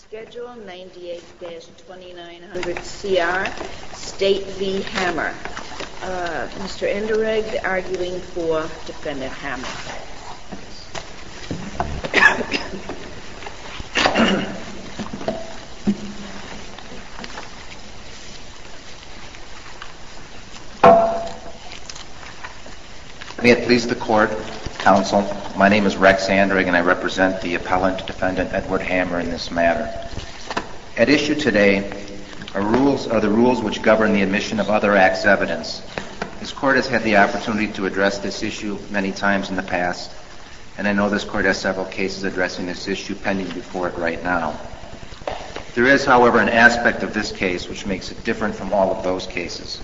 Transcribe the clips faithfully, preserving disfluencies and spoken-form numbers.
schedule, ninety-eight dash twenty-nine hundred C R, State v. Hammer. Uh, Mister Endereg arguing for Defendant Hammer. May it please the Court, Counsel, my name is Rex Andrig and I represent the appellant defendant Edward Hammer in this matter. At issue today are rules are the rules which govern the admission of other acts evidence. This Court has had the opportunity to address this issue many times in the past, and I know this Court has several cases addressing this issue pending before it right now. There is, however, an aspect of this case which makes it different from all of those cases.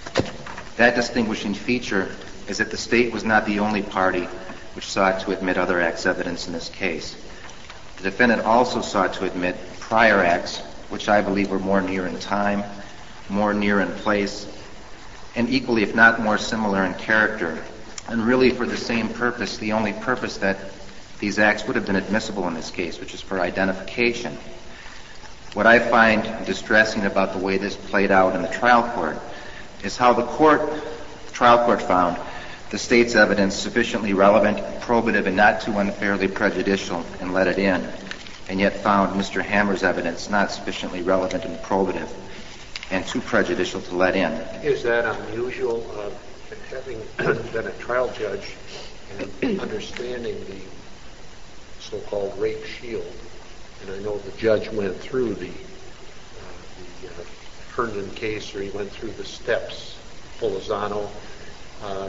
That distinguishing feature is that the State was not the only party which sought to admit other acts evidence in this case. The defendant also sought to admit prior acts which I believe were more near in time, more near in place, and equally, if not more similar in character, and really for the same purpose, the only purpose that these acts would have been admissible in this case, which is for identification. What I find distressing about the way this played out in the trial court is how the court, the trial court found the State's evidence sufficiently relevant, probative, and not too unfairly prejudicial and let it in, and yet found Mister Hammer's evidence not sufficiently relevant and probative and too prejudicial to let in. Is that unusual, uh, having been a trial judge and understanding the so-called rape shield? And I know the judge went through the, uh, the uh, Herndon case, or he went through the steps, Polizano. Uh,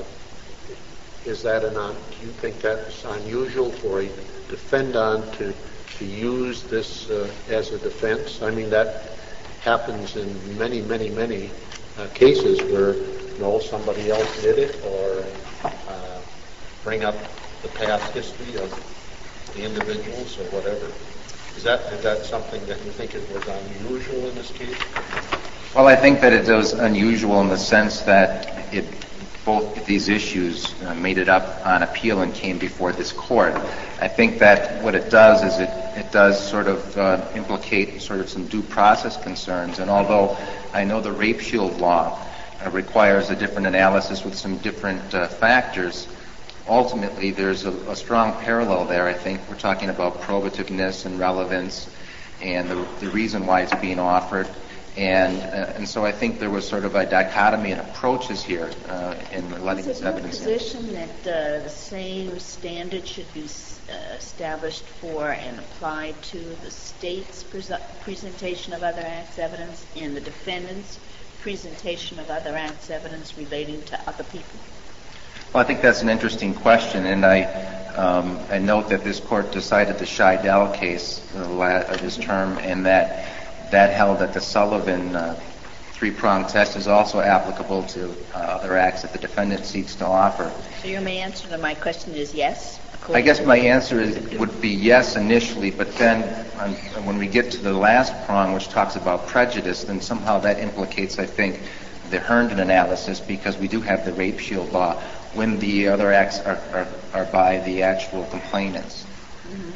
is that an, un- do you think that's unusual for a defendant to, to use this uh, as a defense? I mean, that happens in many, many, many uh, cases where, you know, somebody else did it, or uh, bring up the past history of the individuals or whatever. Is that, is that something that you think it was unusual in this case? Well, I think that it was unusual in the sense that it both these issues uh, made it up on appeal and came before this court. I think that what it does is it, it does sort of uh, implicate sort of some due process concerns. And although I know the rape shield law uh, requires a different analysis with some different uh, factors, ultimately there's a, a strong parallel there. I think we're talking about probativeness and relevance and the, the reason why it's being offered. And uh, and so I think there was sort of a dichotomy in approaches here uh, in letting this evidence in. Is it your position that uh, the same standard should be uh, established for and applied to the State's pres- presentation of other acts evidence and the defendant's presentation of other acts evidence relating to other people? Well, I think that's an interesting question, and I um, I note that this court decided the Scheidel case of this term, and that that held that the Sullivan uh, three-pronged test is also applicable to uh, other acts that the defendant seeks to offer. So your main answer to my question is yes? I guess my answer is, would be yes initially, but then um, when we get to the last prong, which talks about prejudice, then somehow that implicates, I think, the Herndon analysis, because we do have the rape shield law when the other acts are, are, are by the actual complainants. Mm-hmm.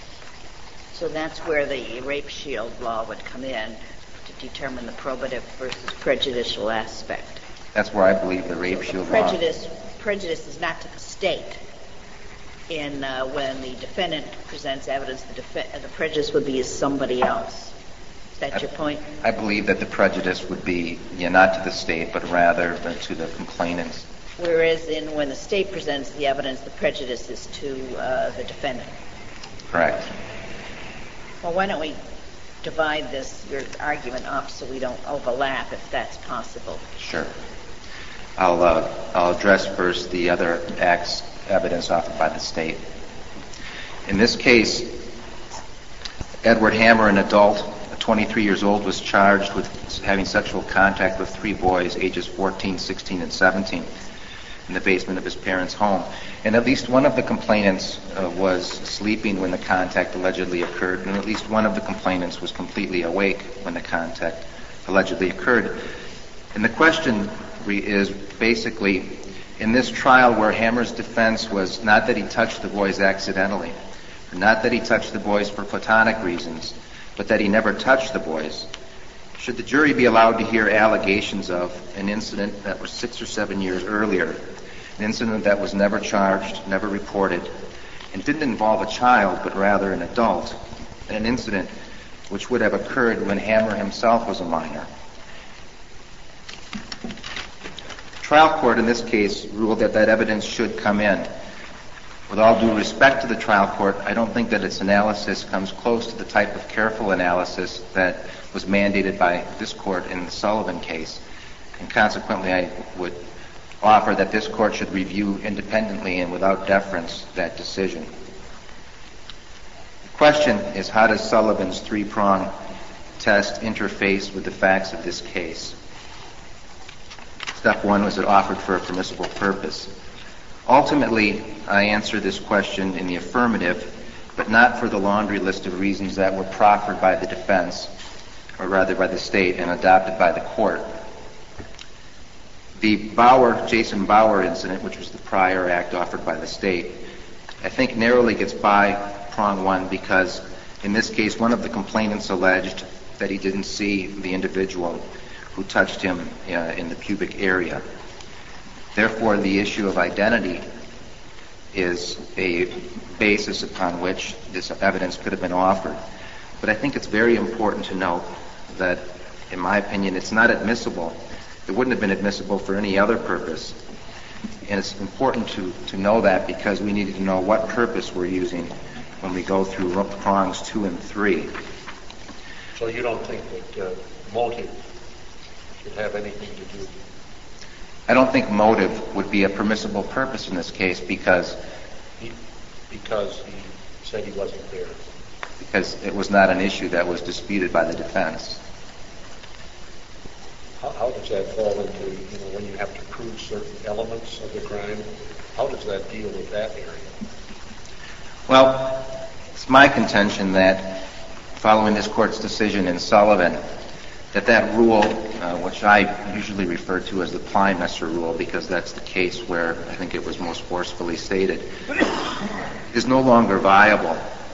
So that's where the rape shield law would come in to determine the probative versus prejudicial aspect. That's where I believe the rape so shield the prejudice, law. Prejudice is not to the State. In uh, when the defendant presents evidence, the, def- the prejudice would be as somebody else. Is that I, your point? I believe that the prejudice would be, yeah, not to the State, but rather to the complainants. Whereas in when the State presents the evidence, the prejudice is to uh, the defendant. Correct. Well, why don't we divide this, your argument, up so we don't overlap, if that's possible? Sure. I'll, uh, I'll address first the other acts evidence offered by the State. In this case, Edward Hammer, an adult, twenty-three years old, was charged with having sexual contact with three boys, ages fourteen, sixteen, and seventeen, in the basement of his parents' home. And at least one of the complainants uh, was sleeping when the contact allegedly occurred, and at least one of the complainants was completely awake when the contact allegedly occurred. And the question re- is basically, in this trial where Hammer's defense was not that he touched the boys accidentally, not that he touched the boys for platonic reasons, but that he never touched the boys, should the jury be allowed to hear allegations of an incident that was six or seven years earlier, an incident that was never charged, never reported, and didn't involve a child, but rather an adult, and an incident which would have occurred when Hammer himself was a minor? The trial court in this case ruled that that evidence should come in. With all due respect to the trial court, I don't think that its analysis comes close to the type of careful analysis that was mandated by this court in the Sullivan case, and consequently I would offer that this court should review independently and without deference that decision. The question is, how does Sullivan's three-prong test interface with the facts of this case? Step one, was it offered for a permissible purpose? Ultimately, I answer this question in the affirmative, but not for the laundry list of reasons that were proffered by the defense, or rather by the state, and adopted by the court. The Bauer, Jason Bauer incident, which was the prior act offered by the state, I think narrowly gets by prong one because in this case one of the complainants alleged that he didn't see the individual who touched him uh, in the pubic area. Therefore, the issue of identity is a basis upon which this evidence could have been offered. But I think it's very important to note that, in my opinion, it's not admissible. It wouldn't have been admissible for any other purpose. And it's important to, to know that because we need to know what purpose we're using when we go through prongs two and three. So you don't think that uh, motive should have anything to do? I don't think motive would be a permissible purpose in this case because he, because he said he wasn't there. Because it was not an issue that was disputed by the defense. How, how does that fall into, you know, when you have to prove certain elements of the crime? How does that deal with that area? Well, it's my contention that following this court's decision in Sullivan, that that rule, uh, which I usually refer to as the Plymesser rule because that's the case where I think it was most forcefully stated, is no longer viable.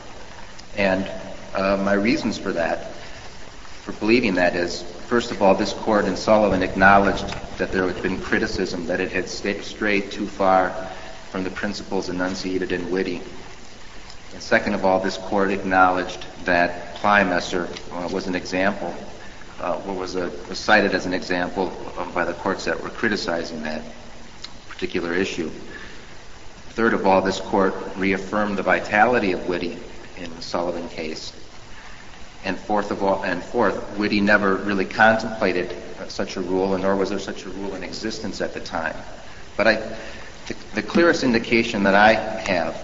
And uh, my reasons for that, for believing that is, first of all, this court in Sullivan acknowledged that there had been criticism that it had st- strayed too far from the principles enunciated in Witte. And second of all, this court acknowledged that Plymesser uh, was an example, uh, was, a, was cited as an example uh, by the courts that were criticizing that particular issue. Third of all, this court reaffirmed the vitality of Witte in the Sullivan case. And fourth of all, and fourth, Witte never really contemplated uh, such a rule, and nor was there such a rule in existence at the time. But I, the, the clearest indication that I have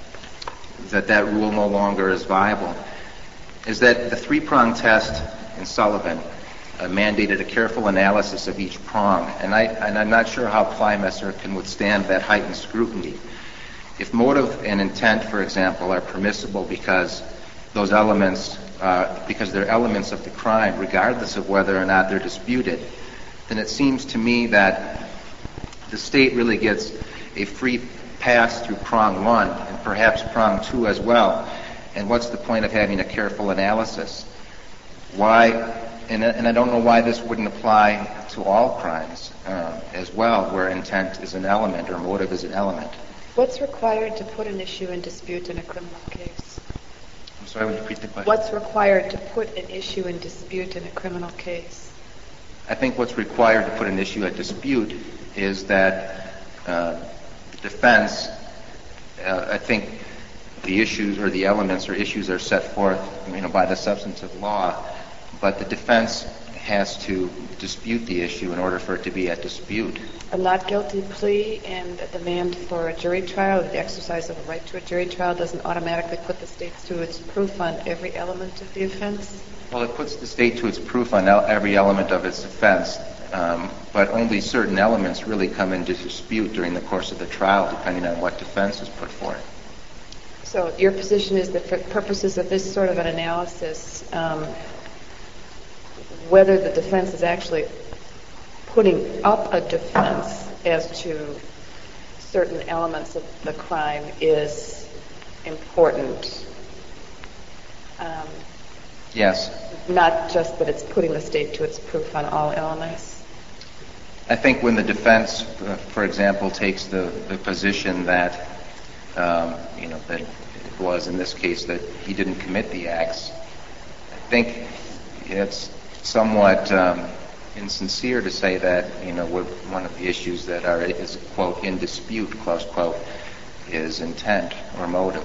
that that rule no longer is viable is that the three-prong test in Sullivan uh, mandated a careful analysis of each prong, and, I, and I'm not sure how Plymesser can withstand that heightened scrutiny. If motive and intent, for example, are permissible because those elements, uh, because they're elements of the crime, regardless of whether or not they're disputed, then it seems to me that the state really gets a free pass through prong one and perhaps prong two as well. And what's the point of having a careful analysis? Why, and, and I don't know why this wouldn't apply to all crimes uh, as well, where intent is an element or motive is an element. What's required to put an issue in dispute in a criminal case? I'm sorry, would you repeat the question? What's required to put an issue in dispute in a criminal case? I think what's required to put an issue at dispute is that uh, the defense, uh, I think the issues or the elements or issues are set forth, you know, by the substantive law, but the defense has to dispute the issue in order for it to be at dispute. A not guilty plea and a demand for a jury trial, the exercise of a right to a jury trial doesn't automatically put the state to its proof on every element of the offense? Well, it puts the state to its proof on every element of its offense, um, but only certain elements really come into dispute during the course of the trial, depending on what defense is put forth. So your position is that for purposes of this sort of an analysis, um, whether the defense is actually putting up a defense as to certain elements of the crime is important. Um, Yes. Not just that it's putting the state to its proof on all elements? I think when the defense, uh, for example, takes the, the position that, um, you know, that it was in this case that he didn't commit the acts, I think it's somewhat um, insincere to say that, you know, one of the issues that are, is, quote, in dispute, close quote, is intent or motive.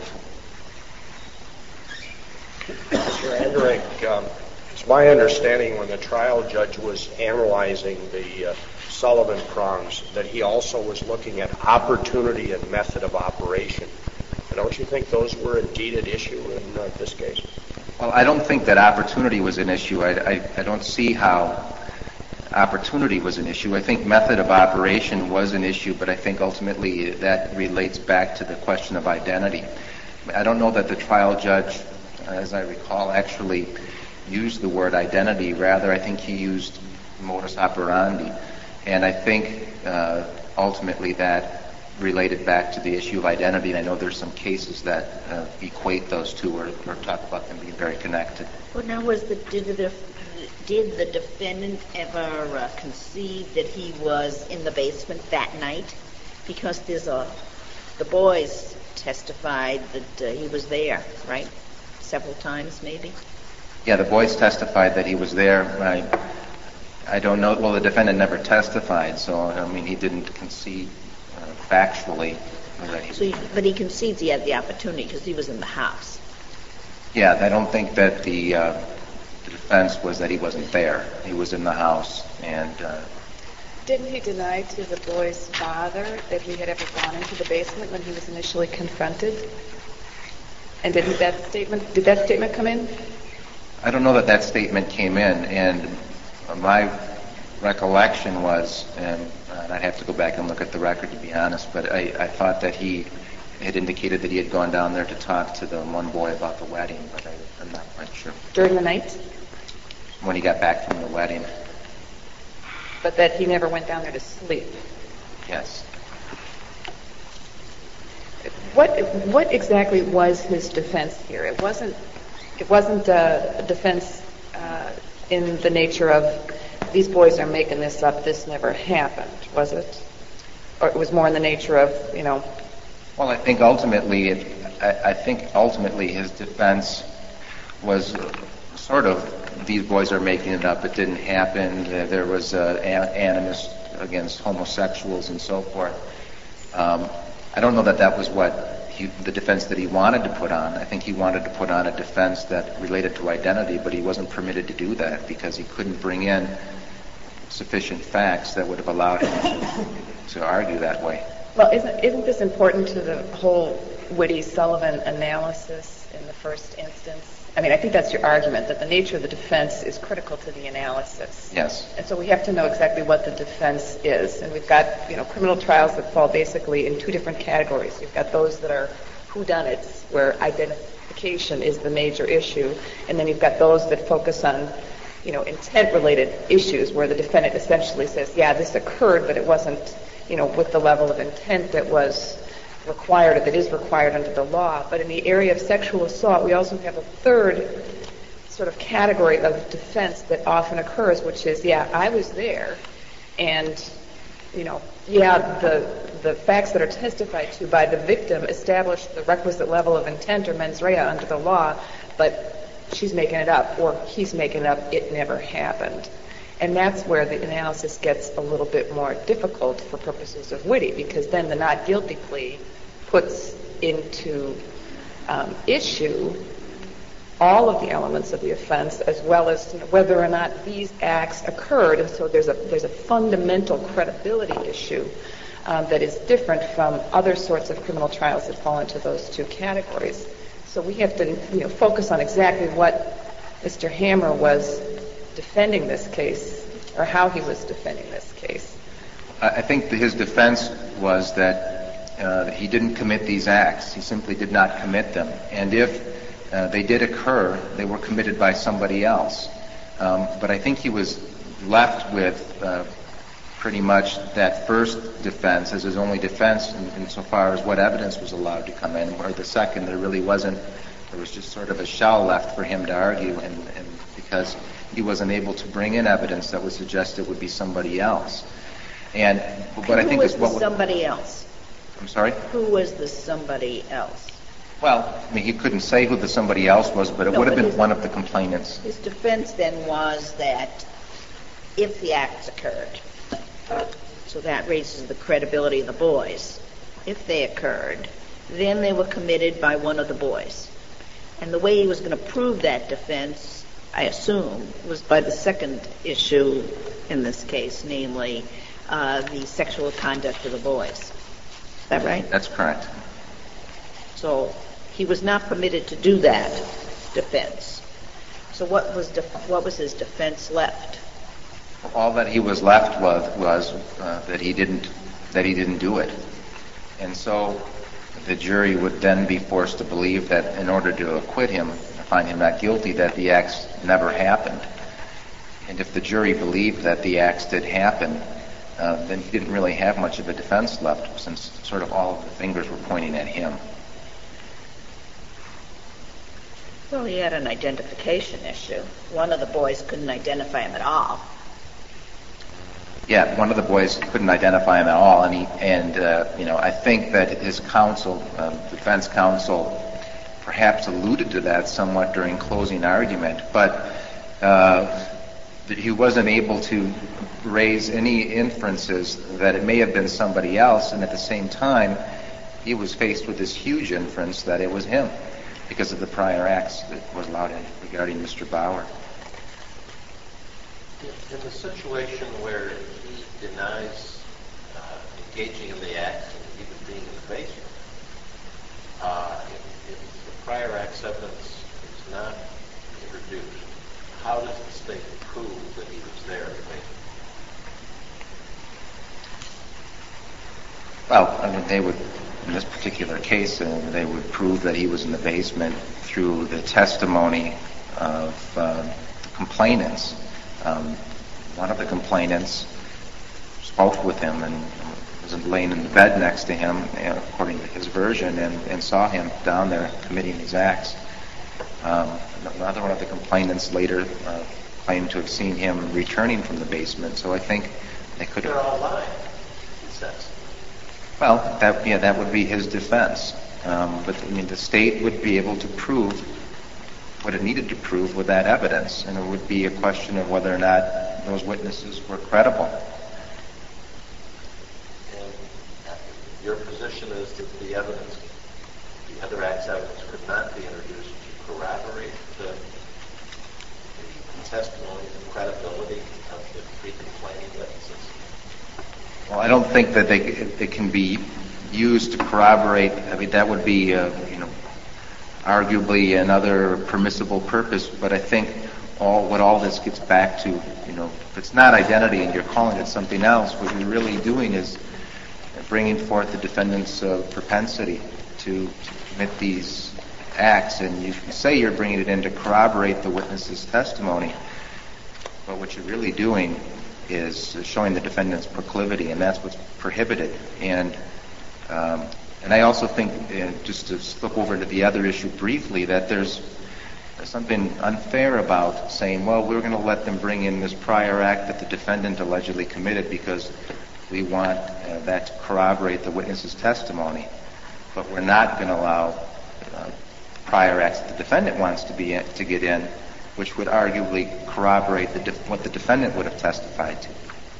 Mister Endrich, um, it's my understanding when the trial judge was analyzing the uh, Sullivan prongs that he also was looking at opportunity and method of operation. Don't you think those were indeed at issue in uh, this case? Well, I don't think that opportunity was an issue. I, I, I don't see how opportunity was an issue. I think method of operation was an issue, but I think ultimately that relates back to the question of identity. I don't know that the trial judge, as I recall, actually used the word identity. Rather, I think he used modus operandi. And I think uh, ultimately that related back to the issue of identity. And I know there's some cases that uh, equate those two or, or talk about them being very connected. Well, now, was the did the did the defendant ever uh, concede that he was in the basement that night? Because there's a the boys testified that uh, he was there, right? Several times, maybe. Yeah, the boys testified that he was there. I, I don't know. Well, the defendant never testified, so I mean, he didn't concede uh, factually that he. So, he, but he concedes he had the opportunity because he was in the house. Yeah, I don't think that the, uh, the defense was that he wasn't there. He was in the house, and. Uh, Didn't he deny to the boy's father that he had ever gone into the basement when he was initially confronted? And didn't that statement, did that statement come in? I don't know that that statement came in, and my recollection was, and I'd have to go back and look at the record to be honest, but I, I thought that he had indicated that he had gone down there to talk to the one boy about the wedding, but I, I'm not quite sure. During the night? When he got back from the wedding. But that he never went down there to sleep. Yes. What what exactly was his defense here? It wasn't it wasn't a defense uh, in the nature of these boys are making this up. This never happened, was it? Or it was more in the nature of, you know. Well, I think ultimately, it, I, I think ultimately his defense was sort of, these boys are making it up, it didn't happen, there, there was uh, an, animus against homosexuals and so forth. Um, I don't know that that was what he, the defense that he wanted to put on. I think he wanted to put on a defense that related to identity, but he wasn't permitted to do that because he couldn't bring in sufficient facts that would have allowed him to, to argue that way. Well, isn't, isn't this important to the whole Witte-Sullivan analysis in the first instance? I mean, I think that's your argument, that the nature of the defense is critical to the analysis. Yes. And so we have to know exactly what the defense is. And we've got, you know, criminal trials that fall basically in two different categories. You've got those that are whodunits, where identification is the major issue. And then you've got those that focus on, you know, intent-related issues, where the defendant essentially says, yeah, this occurred, but it wasn't, you know, with the level of intent that was required, or that is required under the law. But in the area of sexual assault, we also have a third sort of category of defense that often occurs, which is, yeah, I was there, and, you know, yeah, the the facts that are testified to by the victim establish the requisite level of intent or mens rea under the law, but she's making it up, or he's making it up, it never happened. And that's where the analysis gets a little bit more difficult for purposes of Witte, because then the not guilty plea puts into um, issue all of the elements of the offense, as well as, you know, whether or not these acts occurred. And so there's a there's a fundamental credibility issue um, that is different from other sorts of criminal trials that fall into those two categories. So we have to, you know, focus on exactly what Mister Hammer was defending this case, or how he was defending this case. I think that his defense was that uh, he didn't commit these acts. He simply did not commit them. And if uh, they did occur, they were committed by somebody else. Um, but I think he was left with uh, pretty much that first defense as his only defense in, insofar as what evidence was allowed to come in, or the second, there really wasn't There was just sort of a shell left for him to argue, and, and because he wasn't able to bring in evidence that would suggest it would be somebody else. And what I think was is what the somebody else? I'm sorry? Who was the somebody else? Well, I mean, he couldn't say who the somebody else was, but it No, would have but been his- one of the complainants. His defense then was that if the acts occurred, so that raises the credibility of the boys, if they occurred, then they were committed by one of the boys. And the way he was going to prove that defense, I assume, was by the second issue in this case, namely uh, the sexual conduct of the boys. Is that right? That's correct. So he was not permitted to do that defense. So what was def- what was his defense left? All that he was left with was uh, that he didn't that he didn't do it, and so the jury would then be forced to believe that in order to acquit him, find him not guilty, that the acts never happened. And if the jury believed that the acts did happen, uh, then he didn't really have much of a defense left, since sort of all of the fingers were pointing at him. Well, he had an identification issue. One of the boys couldn't identify him at all. Yeah, one of the boys couldn't identify him at all, and he, and uh, you know, I think that his counsel, um, defense counsel, perhaps alluded to that somewhat during closing argument, but uh, that he wasn't able to raise any inferences that it may have been somebody else, and at the same time, he was faced with this huge inference that it was him because of the prior acts that was allowed in regarding Mister Bauer. In the situation where he denies uh, engaging in the acts and even being in the basement, uh, if, if the prior acts evidence is not introduced, how does the state prove that he was there in the basement? Well, I mean, they would, in this particular case, uh, they would prove that he was in the basement through the testimony of uh, complainants. Um, one of the complainants spoke with him and was laying in the bed next to him, you know, according to his version, and, and saw him down there committing these acts. Um, another one of the complainants later uh, claimed to have seen him returning from the basement, so I think they could have... They're all lying, he says. Well, that, yeah, that would be his defense. Um, but I mean, the state would be able to prove what it needed to prove with that evidence, and it would be a question of whether or not those witnesses were credible. And your position is that the evidence, the other acts evidence, could not be introduced to corroborate the, the testimony and credibility of the three complaining witnesses? Well, I don't think that they it can be used to corroborate. I mean, that would be, uh, you know, arguably another permissible purpose. But I think all what all this gets back to, you know, if it's not identity and you're calling it something else, what you're really doing is bringing forth the defendant's uh, propensity to, to commit these acts, and you can say you're bringing it in to corroborate the witness's testimony, but what you're really doing is showing the defendant's proclivity, and that's what's prohibited. And um, and I also think, uh, just to look over to the other issue briefly, that there's, there's something unfair about saying, well, we're going to let them bring in this prior act that the defendant allegedly committed because we want uh, that to corroborate the witness's testimony, but we're not going to allow uh, prior acts that the defendant wants to be in, to get in, which would arguably corroborate the def- what the defendant would have testified to.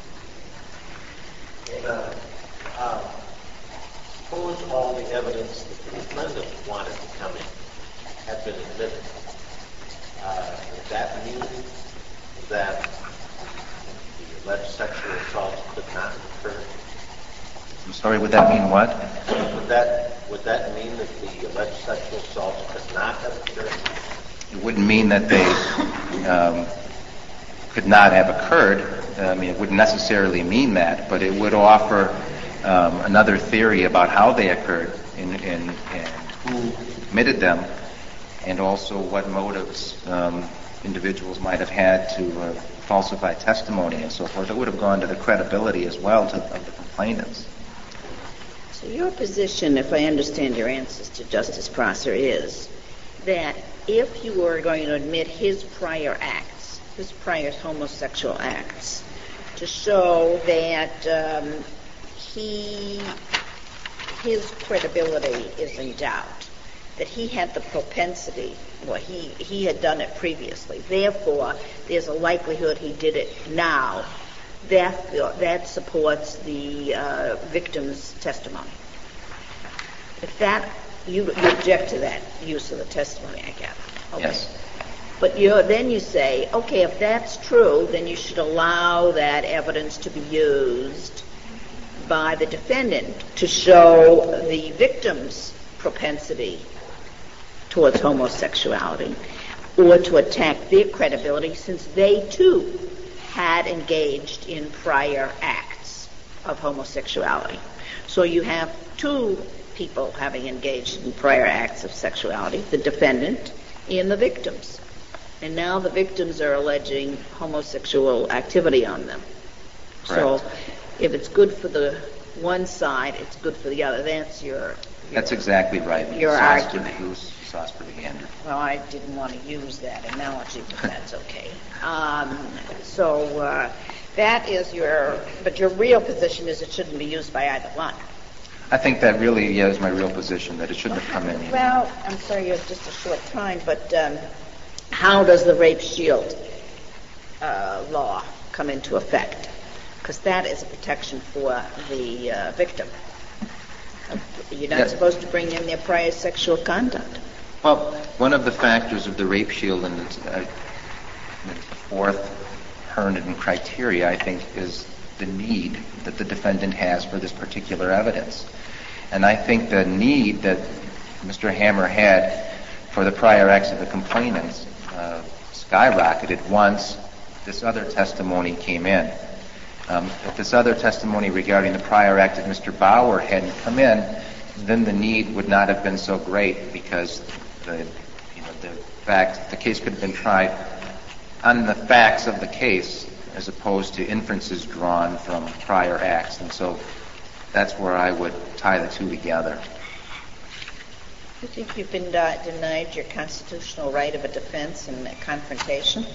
And, uh, uh, suppose all the evidence that the defendant wanted to come in had been admitted. Uh, would that mean that the alleged sexual assault could not occur? I'm sorry, would that mean what? Would that would that mean that the alleged sexual assault could not have occurred? It wouldn't mean that they um, could not have occurred. I mean, it wouldn't necessarily mean that, but it would offer um, another theory about how they occurred and, and, and who committed them, and also what motives um, individuals might have had to uh, falsify testimony and so forth. It would have gone to the credibility as well to, of the complainants. So your position, if I understand your answers to Justice Prosser, is that if you were going to admit his prior acts, his prior homosexual acts, to show that um, he, his credibility is in doubt, that he had the propensity, well, he, he had done it previously. Therefore, there's a likelihood he did it now. That, that supports the uh, victim's testimony. If that, you, you object to that use of the testimony, I gather. Okay. Yes. But you're, then you say, okay, if that's true, then you should allow that evidence to be used by the defendant to show the victim's propensity towards homosexuality, or to attack their credibility, since they too had engaged in prior acts of homosexuality. So you have two people having engaged in prior acts of sexuality, the defendant and the victims. And now the victims are alleging homosexual activity on them. Correct. So if it's good for the one side, it's good for the other. That's your... your That's exactly right. Your Sauce argument. for the goose, sauce for the gander. Well, I didn't want to use that analogy, but that's okay. Um, so uh, that is your... But your real position is it shouldn't be used by either one. I think that really yeah, is my real position, that it shouldn't have come in here. Well, I'm sorry, you have just a short time, but um, how does the rape shield uh, law come into effect? Because that is a protection for the uh, victim. You're not Yeah. supposed to bring in their prior sexual conduct. Well, one of the factors of the rape shield and the, uh, the fourth Herndon criteria, I think, is the need that the defendant has for this particular evidence. And I think the need that Mister Hammer had for the prior acts of the complainants uh, skyrocketed once this other testimony came in. Um, if this other testimony regarding the prior act of Mister Bauer hadn't come in, then the need would not have been so great, because the, you know, the fact the case could have been tried on the facts of the case as opposed to inferences drawn from prior acts. And so that's where I would tie the two together. You think you've been uh, denied your constitutional right of a defense in a confrontation?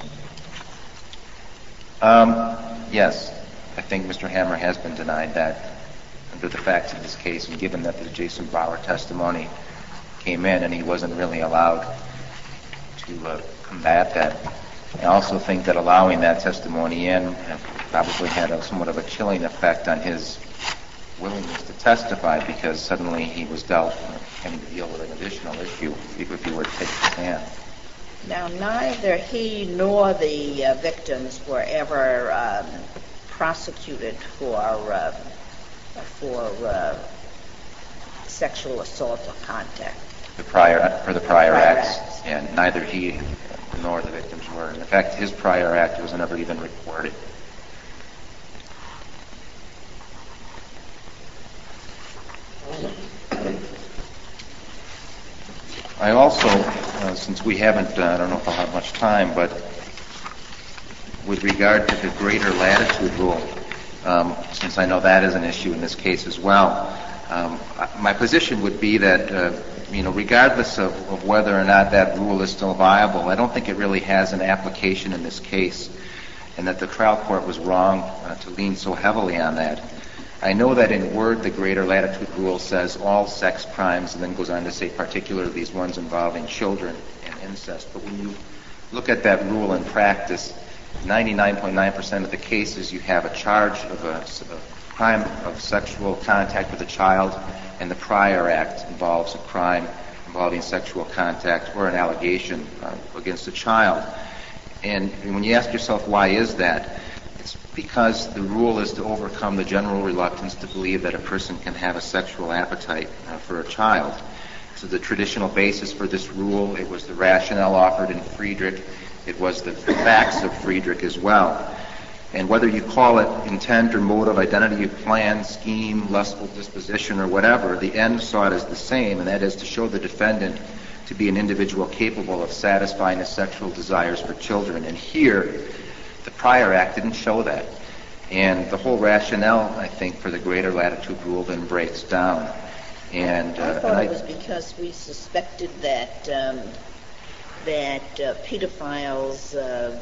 Um, yes, I think Mister Hammer has been denied that under the facts of this case, and given that the Jason Bauer testimony came in and he wasn't really allowed to uh, combat that. I also think that allowing that testimony in probably had a, somewhat of a chilling effect on his willingness to testify, because suddenly he was dealt having to deal with an additional issue if he were to take the stand. Now, neither he nor the uh, victims were ever um, prosecuted for uh, for uh, sexual assault or contact. The prior for the prior, Prior acts, acts. and neither he nor the victims were. In fact, his prior act was never even reported. I also, uh, since we haven't, uh, I don't know if I'll have much time, but with regard to the greater latitude rule, um, since I know that is an issue in this case as well, um, my position would be that, uh, you know, regardless of, of whether or not that rule is still viable, I don't think it really has an application in this case, and that the trial court was wrong uh, to lean so heavily on that. I know that in word the greater latitude rule says all sex crimes, and then goes on to say particularly these ones involving children and incest. But when you look at that rule in practice, ninety-nine point nine percent of the cases you have a charge of a, a crime of sexual contact with a child, and the prior act involves a crime involving sexual contact or an allegation uh, against a child. And when you ask yourself, why is that? It's because the rule is to overcome the general reluctance to believe that a person can have a sexual appetite uh, for a child. So the traditional basis for this rule, it was the rationale offered in Friedrich, it was the facts of Friedrich as well. And whether you call it intent or motive, identity of plan, scheme, lustful disposition, or whatever, the end sought is the same, and that is to show the defendant to be an individual capable of satisfying his sexual desires for children. And here, the prior act didn't show that. And the whole rationale, I think, for the greater latitude rule then breaks down. And, uh, I thought and I, it was because we suspected that um, that uh, pedophiles uh,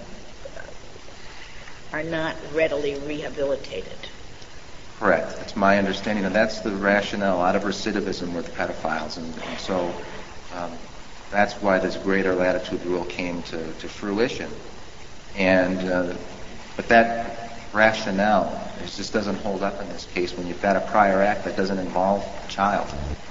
are not readily rehabilitated. Correct. That's my understanding, and that's the rationale. A lot of recidivism with pedophiles, and, and so um, that's why this greater latitude rule came to, to fruition. And uh, but that rationale it just doesn't hold up in this case when you've got a prior act that doesn't involve a child.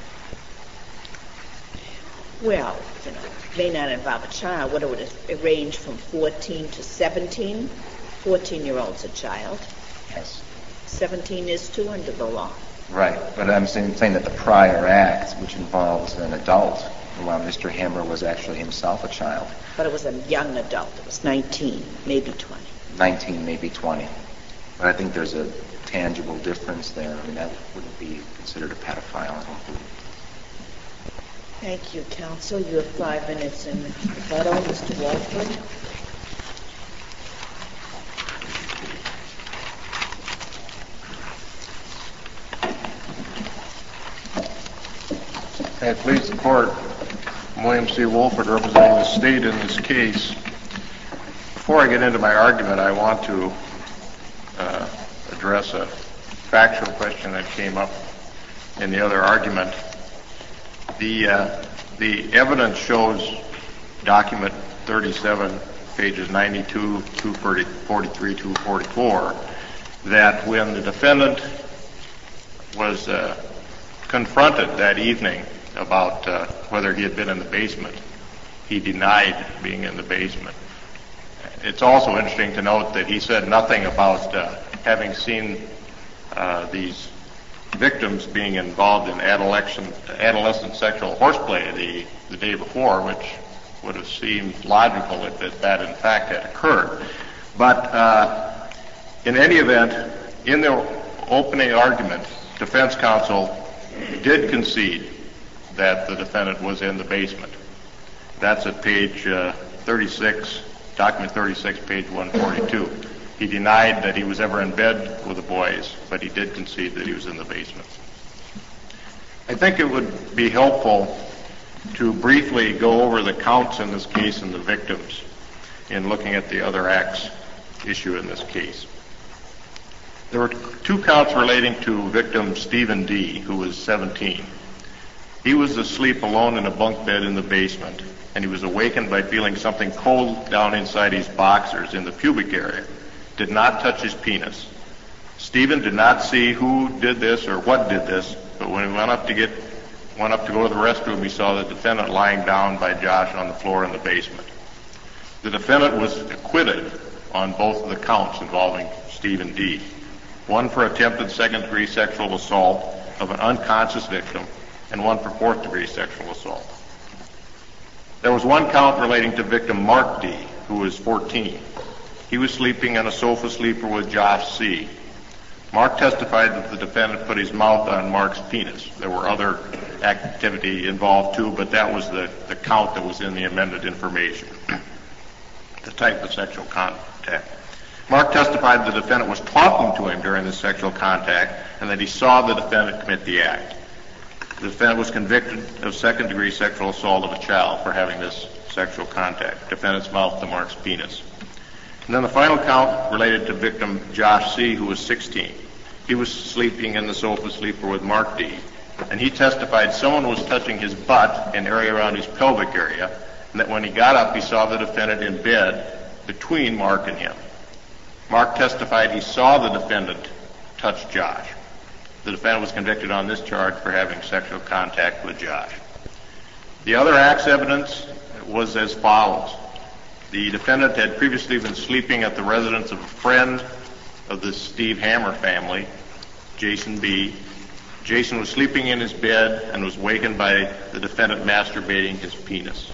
Well, you know, it may not involve a child. What would it range from fourteen to seventeen? fourteen-year-old's a child. Yes. seventeen is too under the law. Right, but I'm saying, saying that the prior act, which involves an adult, while Mister Hammer was actually himself a child. But it was a young adult. It was nineteen, maybe twenty. nineteen, maybe twenty. But I think there's a tangible difference there. I mean, that wouldn't be considered a pedophile, I don't believe. Thank you, counsel. You have five minutes in rebuttal. Mister Walford. May it please the court, I'm William C. Wolford, representing the state in this case. Before I get into my argument, I want to uh, address a factual question that came up in the other argument. The uh, the evidence shows document thirty-seven, pages ninety-two, two forty-three, two forty-four, that when the defendant was uh, confronted that evening about uh, whether he had been in the basement, he denied being in the basement. It's also interesting to note that he said nothing about uh, having seen uh, these victims being involved in adolescent, adolescent sexual horseplay the, the day before, which would have seemed logical if that, that in fact had occurred. But uh, in any event, in the opening argument, defense counsel did concede that the defendant was in the basement. That's at page uh, thirty-six, document thirty-six, page one forty-two. He denied that he was ever in bed with the boys, but he did concede that he was in the basement. I think it would be helpful to briefly go over the counts in this case and the victims in looking at the other acts issue in this case. There were two counts relating to victim Stephen D., who was seventeen. He was asleep alone in a bunk bed in the basement, and he was awakened by feeling something cold down inside his boxers in the pubic area. Did not touch his penis. Stephen did not see who did this or what did this, but when he went up to get went up to go to the restroom, he saw the defendant lying down by Josh on the floor in the basement. The defendant was acquitted on both of the counts involving Stephen D. One for attempted second-degree sexual assault of an unconscious victim, and one for fourth-degree sexual assault. There was one count relating to victim Mark D., who was fourteen. He was sleeping in a sofa sleeper with Josh C. Mark testified that the defendant put his mouth on Mark's penis. There were other activity involved too, but that was the, the count that was in the amended information, the type of sexual contact. Mark testified the defendant was talking to him during the sexual contact and that he saw the defendant commit the act. The defendant was convicted of second-degree sexual assault of a child for having this sexual contact, defendant's mouth to Mark's penis. And then the final count related to victim Josh C., who was sixteen. He was sleeping in the sofa sleeper with Mark D., and he testified someone was touching his butt and area around his pelvic area, and that when he got up, he saw the defendant in bed between Mark and him. Mark testified he saw the defendant touch Josh. The defendant was convicted on this charge for having sexual contact with Josh. The other act's evidence was as follows. The defendant had previously been sleeping at the residence of a friend of the Steve Hammer family, Jason B. Jason was sleeping in his bed and was wakened by the defendant masturbating his penis.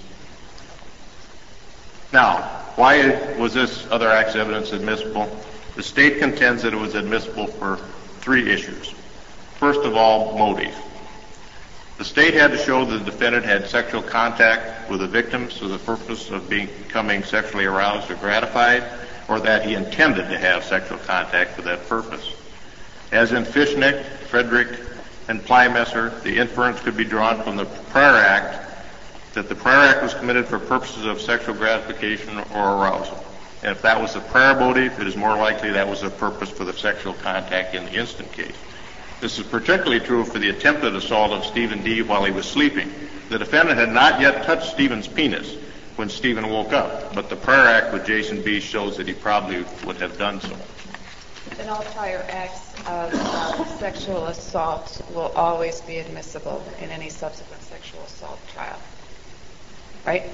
Now, why was this other act's evidence admissible? The state contends that it was admissible for three issues. First of all, motive. The state had to show that the defendant had sexual contact with the victim for the purpose of becoming sexually aroused or gratified, or that he intended to have sexual contact for that purpose. As in Fishnick, Frederick, and Plymesser, the inference could be drawn from the prior act that the prior act was committed for purposes of sexual gratification or arousal. And if that was the prior motive, it is more likely that was the purpose for the sexual contact in the instant case. This is particularly true for the attempted assault of Stephen D. while he was sleeping. The defendant had not yet touched Stephen's penis when Stephen woke up, but the prior act with Jason B. shows that he probably would have done so. And all prior acts of uh, sexual assault will always be admissible in any subsequent sexual assault trial, right?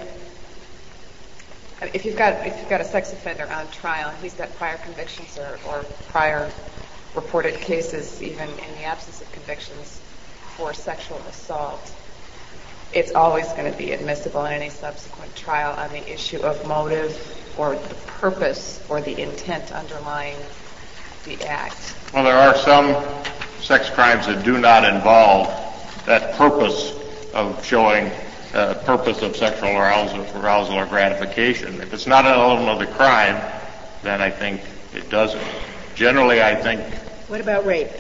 I mean, if you've got if you've got a sex offender on trial and he's got prior convictions or, or prior reported cases, even in the absence of convictions for sexual assault, it's always going to be admissible in any subsequent trial on the issue of motive or the purpose or the intent underlying the act. Well, there are some sex crimes that do not involve that purpose of showing uh, purpose of sexual arousal, arousal or gratification. If it's not an element of the crime, then I think it doesn't. Generally, I think... What about rape?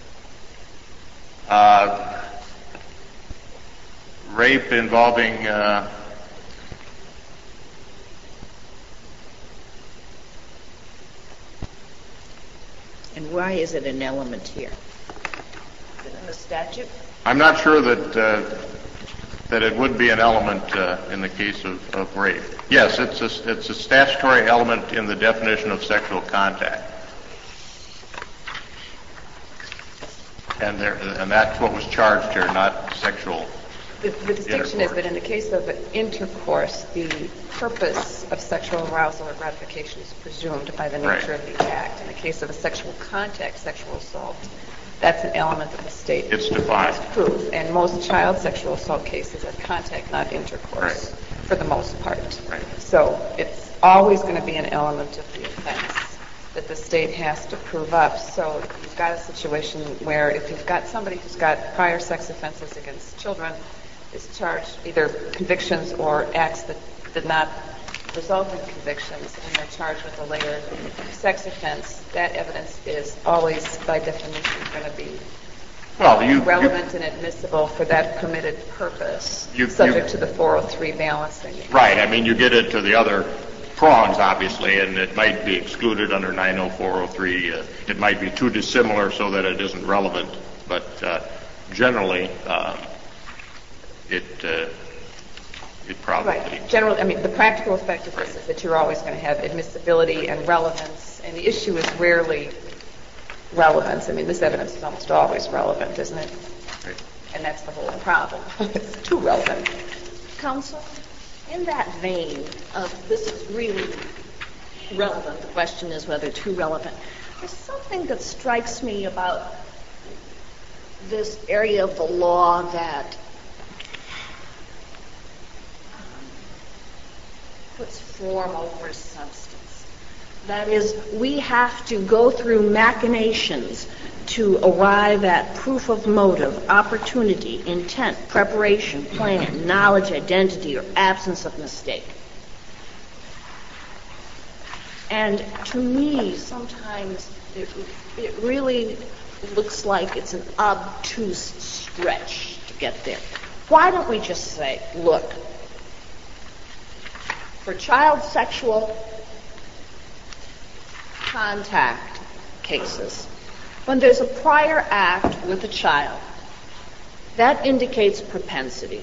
Uh, rape involving... Uh, And why is it an element here? Is it in the statute? I'm not sure that uh, that it would be an element uh, in the case of, of rape. Yes, it's a, it's a statutory element in the definition of sexual contact. And there, and that's what was charged here, not sexual The, the distinction is that in the case of intercourse, the purpose of sexual arousal or gratification is presumed by the nature Right. of the act. In the case of a sexual contact, sexual assault, that's an element that the state It's defined. must prove. And most child sexual assault cases are contact, not intercourse, Right. for the most part. Right. So it's always going to be an element of the offense that the state has to prove up. So you've got a situation where if you've got somebody who's got prior sex offenses against children, is charged either convictions or acts that did not result in convictions, and they're charged with a later sex offense, that evidence is always, by definition, going to be Well, you, relevant you and admissible for that permitted purpose, You- subject you- to the four oh three balancing. right. I mean, you get into the other prongs, obviously, and it might be excluded under nine oh four oh three. Uh, it might be too dissimilar so that it isn't relevant, but uh, generally, uh, it uh, it probably. Right. Generally, I mean, the practical effect of this is that you're always going to have admissibility and relevance, and the issue is rarely relevance. I mean, this evidence is almost always relevant, isn't it? Right. And that's the whole problem. It's too relevant. Counsel, in that vein of this is really relevant, the question is whether too relevant, there's something that strikes me about this area of the law that um, puts form over substance. That is, we have to go through machinations to arrive at proof of motive, opportunity, intent, preparation, plan, knowledge, identity, or absence of mistake. And to me, sometimes it, it really looks like it's an obtuse stretch to get there. Why don't we just say, look, for child sexual contact cases, when there's a prior act with a child, that indicates propensity.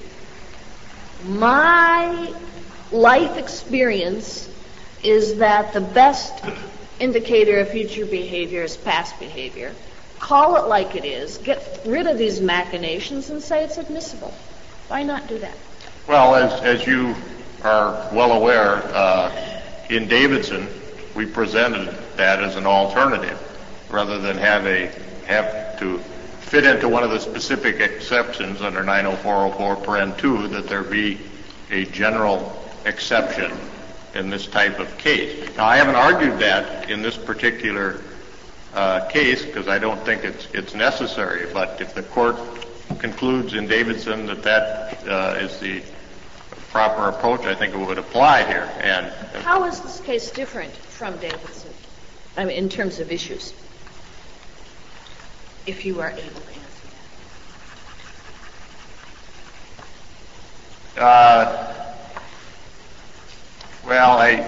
My life experience is that the best indicator of future behavior is past behavior. Call it like it is, get rid of these machinations and say it's admissible. Why not do that? Well, as as you are well aware, uh, in Davidson, we presented that as an alternative, rather than have a have to fit into one of the specific exceptions under nine oh four oh four paren two, that there be a general exception in this type of case. Now, I haven't argued that in this particular uh, case because I don't think it's it's necessary. But if the court concludes in Davidson that that uh, is the proper approach, I think it would apply here. And how is this case different from Davidson? I mean, in terms of issues, if you are able to answer uh, Uh, well, I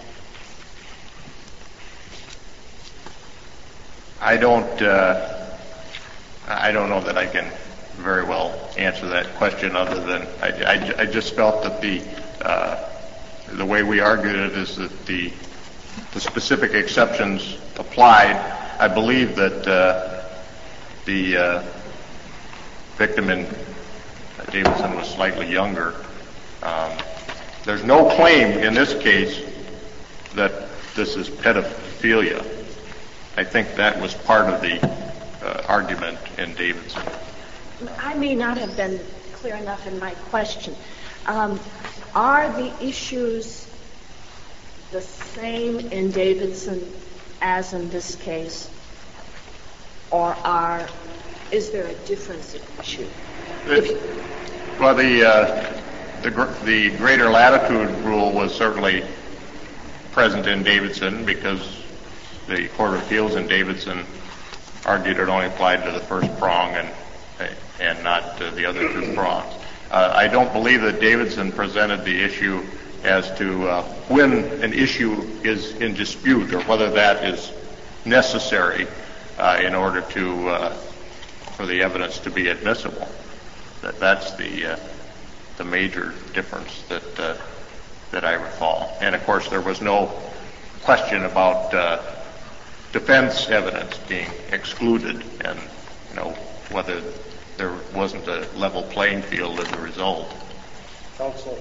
I don't uh, I don't know that I can very well answer that question. Other than I, I, I just felt that the uh, the way we argued it is that the the specific exceptions applied. I believe that uh, the uh, victim in Davidson was slightly younger. Um, there's no claim in this case that this is pedophilia. I think that was part of the uh, argument in Davidson. I may not have been clear enough in my question. Um, are the issues the same in Davidson as in this case, or are is there a difference in issue? It, well, the uh, the gr- the greater latitude rule was certainly present in Davidson because the Court of Appeals in Davidson argued it only applied to the first prong and and not to the other two prongs. Uh, I don't believe that Davidson presented the issue as to uh, when an issue is in dispute or whether that is necessary uh, in order to uh, for the evidence to be admissible. That that's the uh, the major difference that uh, that I recall. And of course, there was no question about uh, defense evidence being excluded, and you know whether there wasn't a level playing field as a result. Counsel,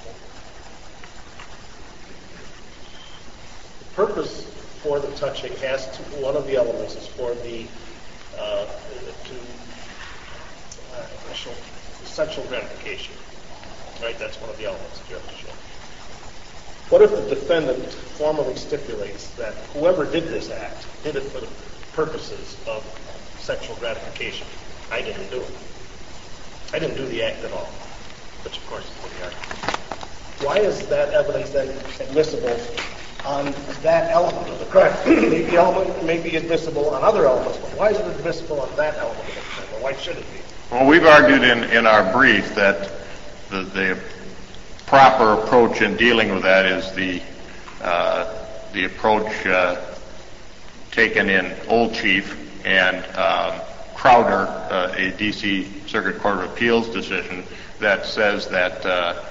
the purpose for the touching has to, one of the elements is for the uh, to uh, initial sexual gratification, right? That's one of the elements that you have to show. What if the defendant formally stipulates that whoever did this act did it for the purposes of sexual gratification? I didn't do it. I didn't do the act at all, which of course is what the argument. Why is that evidence then admissible on that element of the crime? Maybe the element may be admissible on other elements, but why is it admissible on that element of the crime? Or why should it be? Well, we've argued in, in our brief that the, the proper approach in dealing with that is the uh, the approach uh, taken in Old Chief and um, Crowder, uh, a D C Circuit Court of Appeals decision that says that uh,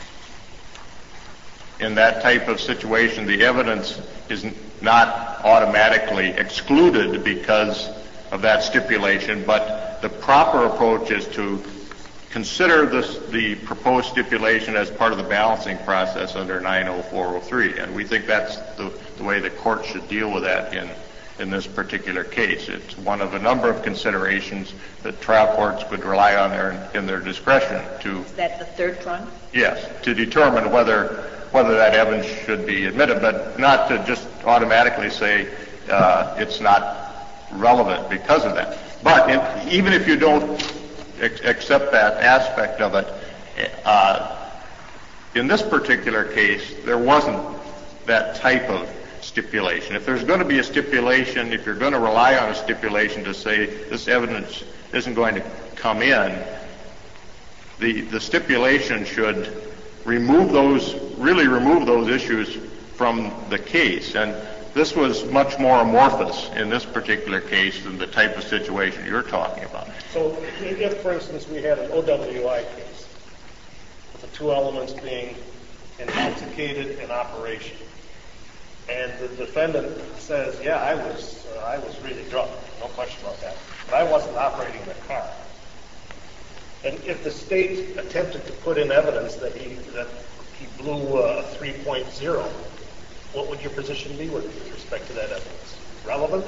in that type of situation, the evidence is not automatically excluded because of that stipulation, but the proper approach is to consider this, the proposed stipulation as part of the balancing process under nine oh four oh three, and we think that's the, the way the court should deal with that in in this particular case. It's one of a number of considerations that trial courts could rely on their, in their discretion to... Is that the third prong? Yes, to determine whether whether that evidence should be admitted, but not to just automatically say uh, it's not relevant because of that. But in, even if you don't ex- accept that aspect of it, uh, in this particular case, there wasn't that type of stipulation. If there's going to be a stipulation, if you're going to rely on a stipulation to say this evidence isn't going to come in, the, the stipulation should remove those, really remove those issues from the case. And this was much more amorphous in this particular case than the type of situation you're talking about. So if, for instance, we had an O W I case with the two elements being intoxicated and operation, and the defendant says, yeah, I was uh, I was really drunk, no question about that, but I wasn't operating the car. And if the state attempted to put in evidence that he that he blew a three point oh, what would your position be with respect to that evidence? Relevant?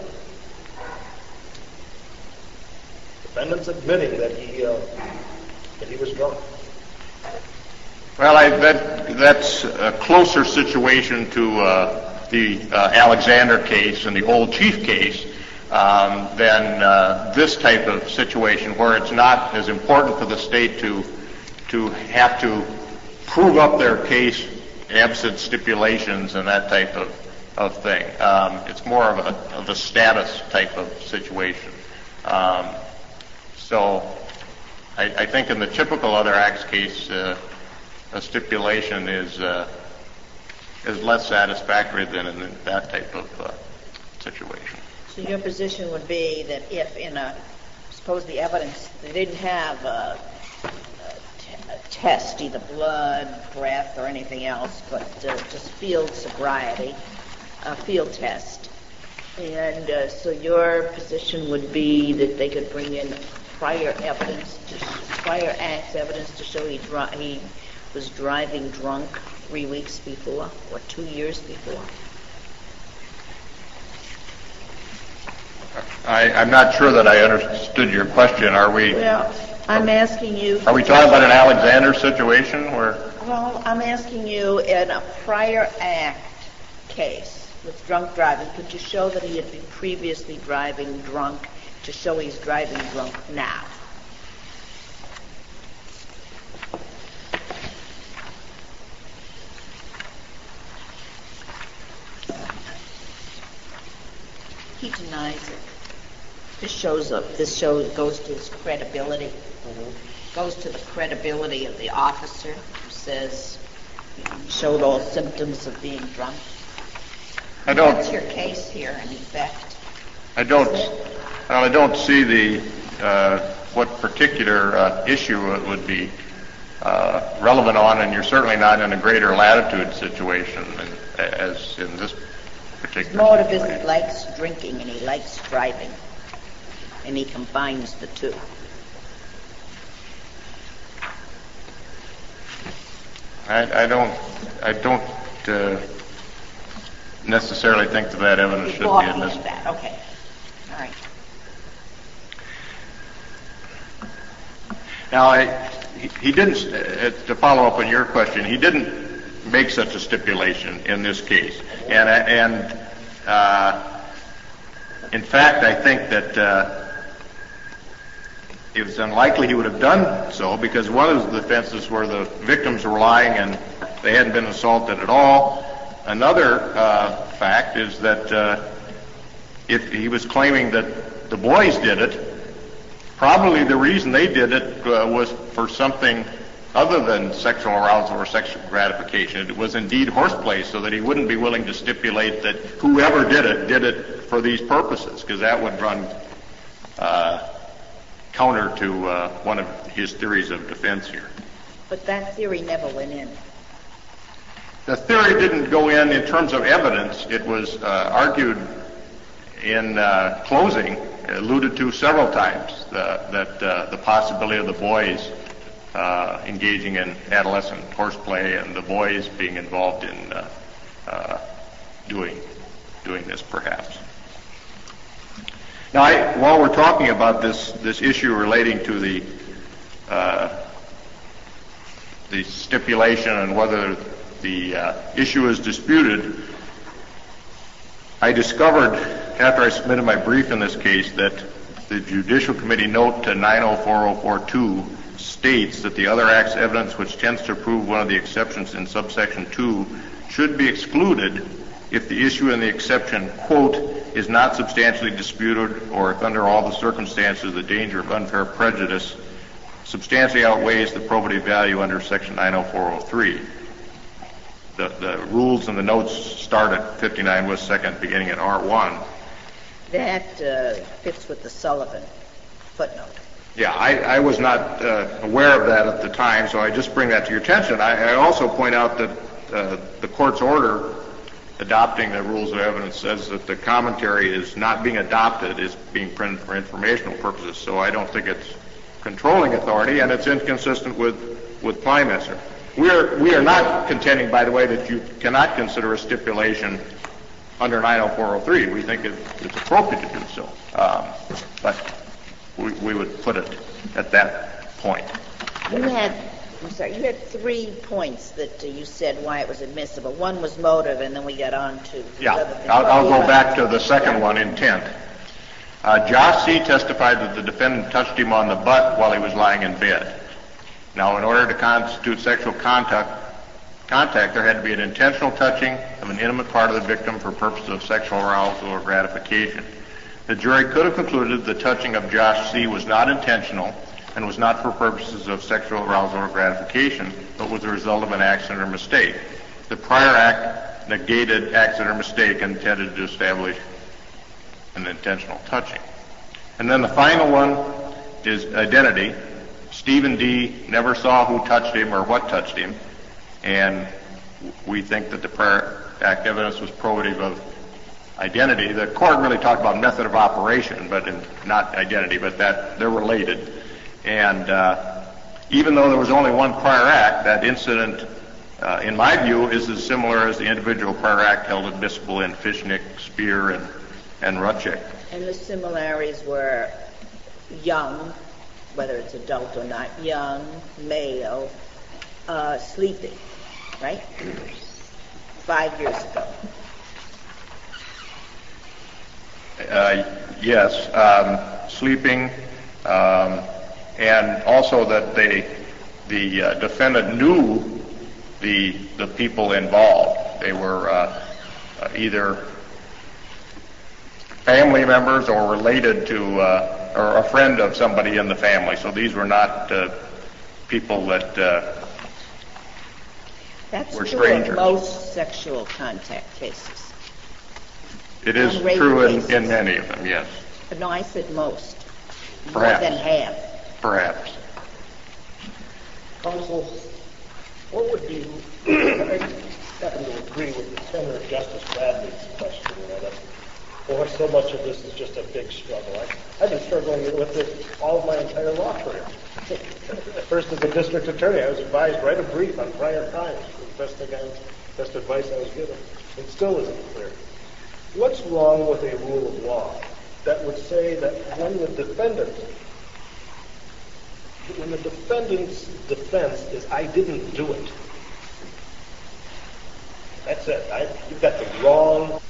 Defendant's admitting that he uh, that he was drunk. Well, I, that that's a closer situation to uh, the uh, Alexander case and the Old Chief case um, than uh, this type of situation, where it's not as important for the state to to have to prove up their case absent stipulations and that type of of thing. Um, it's more of a of a status type of situation. Um, so, I, I think in the typical other acts case, uh, a stipulation is uh, is less satisfactory than in that type of uh, situation. So your position would be that if in a, suppose the evidence, they didn't have a, a, t- a test, either blood, breath, or anything else, but uh, just field sobriety, a field test. And uh, so your position would be that they could bring in prior evidence, to, prior acts evidence to show he, dri- he was driving drunk three weeks before or two years before? I, I'm not sure that I understood your question. Are we? Well, I'm asking you. Are we talking about an Alexander situation where? Well, I'm asking you in a prior act case with drunk driving, could you show that he had been previously driving drunk to show he's driving drunk now? He denies it. This shows up. This shows goes to his credibility. Mm-hmm. Goes to the credibility of the officer who says you know, he showed all symptoms of being drunk. I don't. That's your case here, in effect. I don't. Well, I don't see the uh, what particular uh, issue it would be uh, relevant on, and you're certainly not in a greater latitude situation than, as in this. His motive is he likes drinking and he likes driving, and he combines the two. I, I don't, I don't uh, necessarily think that that evidence should be admissible. That. Okay, all right. Now, I, he, he didn't. Uh, to follow up on your question, he didn't make such a stipulation in this case. And, and uh, in fact, I think that uh, it was unlikely he would have done so, because one of the defenses where the victims were lying and they hadn't been assaulted at all. Another uh, fact is that uh, if he was claiming that the boys did it, probably the reason they did it uh, was for something other than sexual arousal or sexual gratification. It was indeed horseplay, so that he wouldn't be willing to stipulate that whoever did it did it for these purposes, because that would run uh, counter to uh, one of his theories of defense here. But that theory never went in. The theory didn't go in in terms of evidence. It was uh, argued in uh, closing, alluded to several times, uh, that uh, the possibility of the boys Uh, engaging in adolescent horseplay and the boys being involved in uh, uh, doing doing this, perhaps. Now, I, while we're talking about this this issue relating to the uh, the stipulation and whether the uh, issue is disputed, I discovered after I submitted my brief in this case that the Judicial Committee note to nine oh four oh four two states that the other act's evidence which tends to prove one of the exceptions in subsection two should be excluded if the issue in the exception, quote, is not substantially disputed, or if under all the circumstances the danger of unfair prejudice substantially outweighs the probative value under section nine oh four oh three. The, the rules and the notes start at fifty-nine West second, beginning at R one. That uh, fits with the Sullivan footnote. Yeah, I, I was not uh, aware of that at the time, so I just bring that to your attention. I, I also point out that uh, the court's order adopting the rules of evidence says that the commentary is not being adopted, it's being printed for informational purposes, so I don't think it's controlling authority, and it's inconsistent with, with Plymesser. We are, we are not contending, by the way, that you cannot consider a stipulation under nine oh four oh three. We think it, it's appropriate to do so. Um, but we, we would put it at that point. You had, I'm sorry, you had three points that uh, you said why it was admissible. One was motive, and then we got on to the yeah, other thing. I'll, I'll go back to the second one, intent. Uh, Josh C. testified that the defendant touched him on the butt while he was lying in bed. Now, in order to constitute sexual contact, contact, there had to be an intentional touching of an intimate part of the victim for purposes of sexual arousal or gratification. The jury could have concluded the touching of Josh C. was not intentional and was not for purposes of sexual arousal or gratification, but was the result of an accident or mistake. The prior act negated accident or mistake intended to establish an intentional touching. And then the final one is identity. Stephen D. never saw who touched him or what touched him, and we think that the prior act evidence was probative of identity. The court really talked about method of operation, but in, not identity, but that they're related. And uh, even though there was only one prior act, that incident, uh, in my view, is as similar as the individual prior act held admissible in Fishnick, Spear, and, and Rutchick. And the similarities were young, whether it's adult or not, young, male, uh, sleeping, right? Five years ago. Uh, yes, um, sleeping, um, and also that they, the uh, defendant knew the the people involved. They were uh, uh, either family members or related to, uh, or a friend of somebody in the family. So these were not uh, people that uh, That's were true strangers. of most sexual contact cases. It is And rape true in, cases. in many of them, yes. But no, I said most. Perhaps. More than half. Perhaps. Counsel, what would be, I happen to agree with the tenor of Justice Bradley's question, you know, that, boy, so much of this is just a big struggle. I, I've been struggling with it all of my entire law career. First, as a district attorney, I was advised, write a brief on prior crimes. The best thing I was, best advice I was given. It still isn't clear. What's wrong with a rule of law that would say that when the defendant, when the defendant's defense is, I didn't do it, that's it. I, you've got the wrong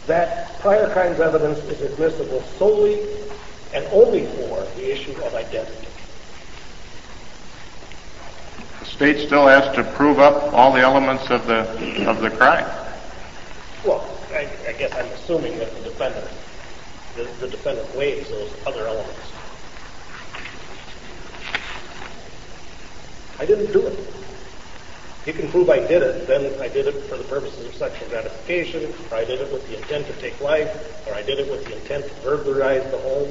that prior crimes evidence is admissible solely and only for the issue of identity. The state still has to prove up all the elements of the of the crime. Well, I, I guess I'm assuming that the defendant, the, the defendant waives those other elements. I didn't do it. You can prove I did it, then I did it for the purposes of sexual gratification, or I did it with the intent to take life, or I did it with the intent to burglarize the home.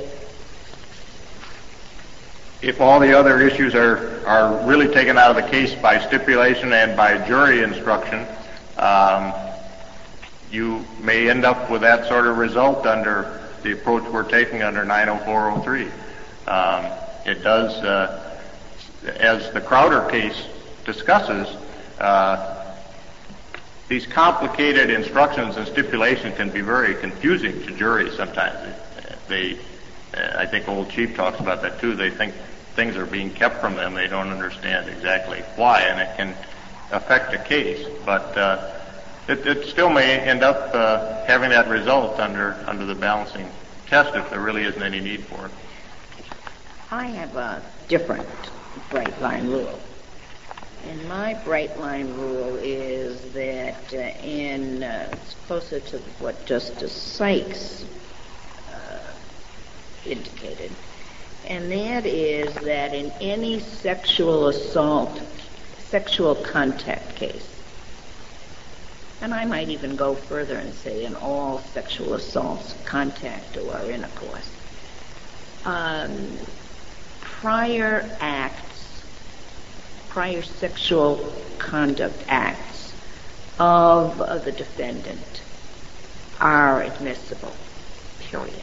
If all the other issues are, are really taken out of the case by stipulation and by jury instruction, um, you may end up with that sort of result under the approach we're taking under nine oh four oh three. Um, it does, uh, as the Crowder case discusses, uh, these complicated instructions and stipulations can be very confusing to juries sometimes. They, I think old Chief talks about that too. They think things are being kept from them. They don't understand exactly why, and it can affect a case. But uh, it, it still may end up uh, having that result under under the balancing test if there really isn't any need for it. I have a different bright line rule. And my bright line rule is that uh, in, uh, it's closer to what Justice Sykes uh, indicated, and that is that in any sexual assault, sexual contact case, and I might even go further and say in all sexual assaults, contact or intercourse, um, prior acts, prior sexual conduct acts of, of the defendant are admissible, period.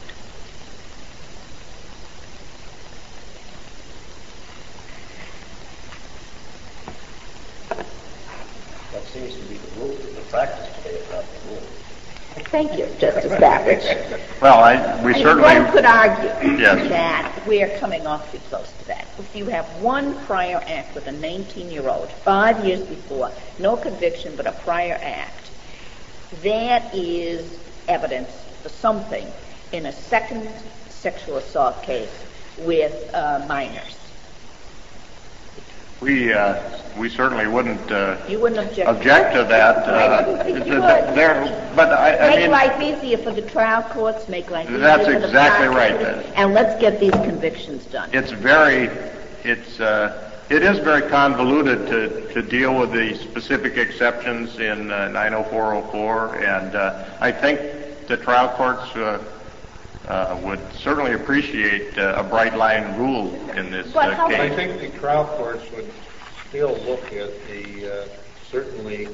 That seems to be the rule. The practice today is not the rule. Thank you, Justice Babbage. Well, I, we I certainly... One could argue Yes. that we're coming awfully close to that. If you have one prior act with a nineteen-year-old, five years before, no conviction but a prior act, that is evidence for something in a second sexual assault case with uh, minors. We uh, we certainly wouldn't, uh, You wouldn't object, object to that. I wouldn't think you would. There, but I, I Make mean, life easier for the trial courts, make life easier That's for the exactly right. prosecutors, and let's get these convictions done. it's very, it's uh, it is very convoluted to to deal with the specific exceptions in uh, nine oh four oh four, and uh, I think the trial courts uh, uh, would certainly appreciate uh, a bright line rule in this But uh, how- case. I think the trial courts would still look at the, uh, certainly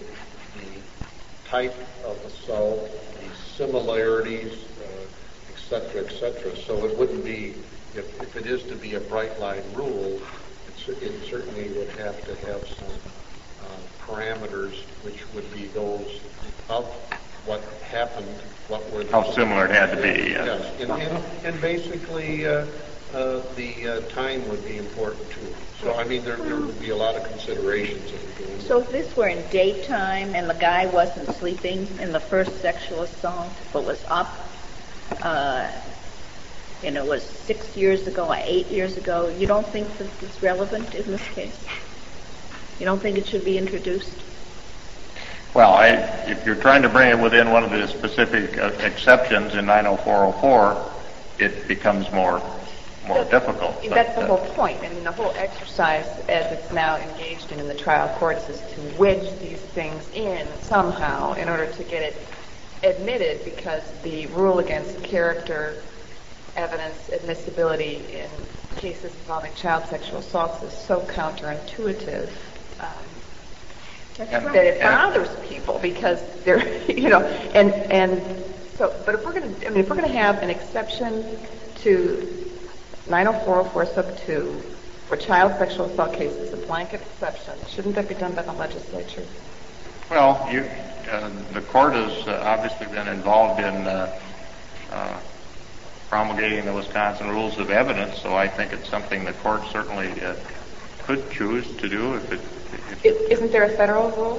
the type of assault, the similarities, uh, et cetera, et cetera. So it wouldn't be, if, if it is to be a bright line rule, it, cer- it certainly would have to have some uh, parameters, which would be those of what happened, what were the... How similar it had to be, yes. Yes, and, and, and basically, uh, uh, the uh, time would be important too. So, I mean, there, there would be a lot of considerations that would go into So if this were in daytime and the guy wasn't sleeping in the first sexual assault, but was up, uh, and it was six years ago or eight years ago, you don't think that it's relevant in this case? You don't think it should be introduced? Well, I, if you're trying to bring it within one of the specific uh, exceptions in nine oh four oh four, it becomes more more That's- difficult. That's But, the uh, whole point. I mean, the whole exercise, as it's now engaged in in the trial courts, is to wedge these things in somehow in order to get it admitted, because the rule against character evidence admissibility in cases involving child sexual assaults is so counterintuitive. Um, That's And- right. that it bothers people because they're, you know, and and so. But if we're going to, I mean, if we're going to have an exception to nine oh four oh four sub two for child sexual assault cases, a blanket exception, shouldn't that be done by the legislature? Well, you, uh, the court has uh, obviously been involved in uh, uh, promulgating the Wisconsin Rules of Evidence, so I think it's something the court certainly uh, could choose to do if it. If It, isn't there a federal rule?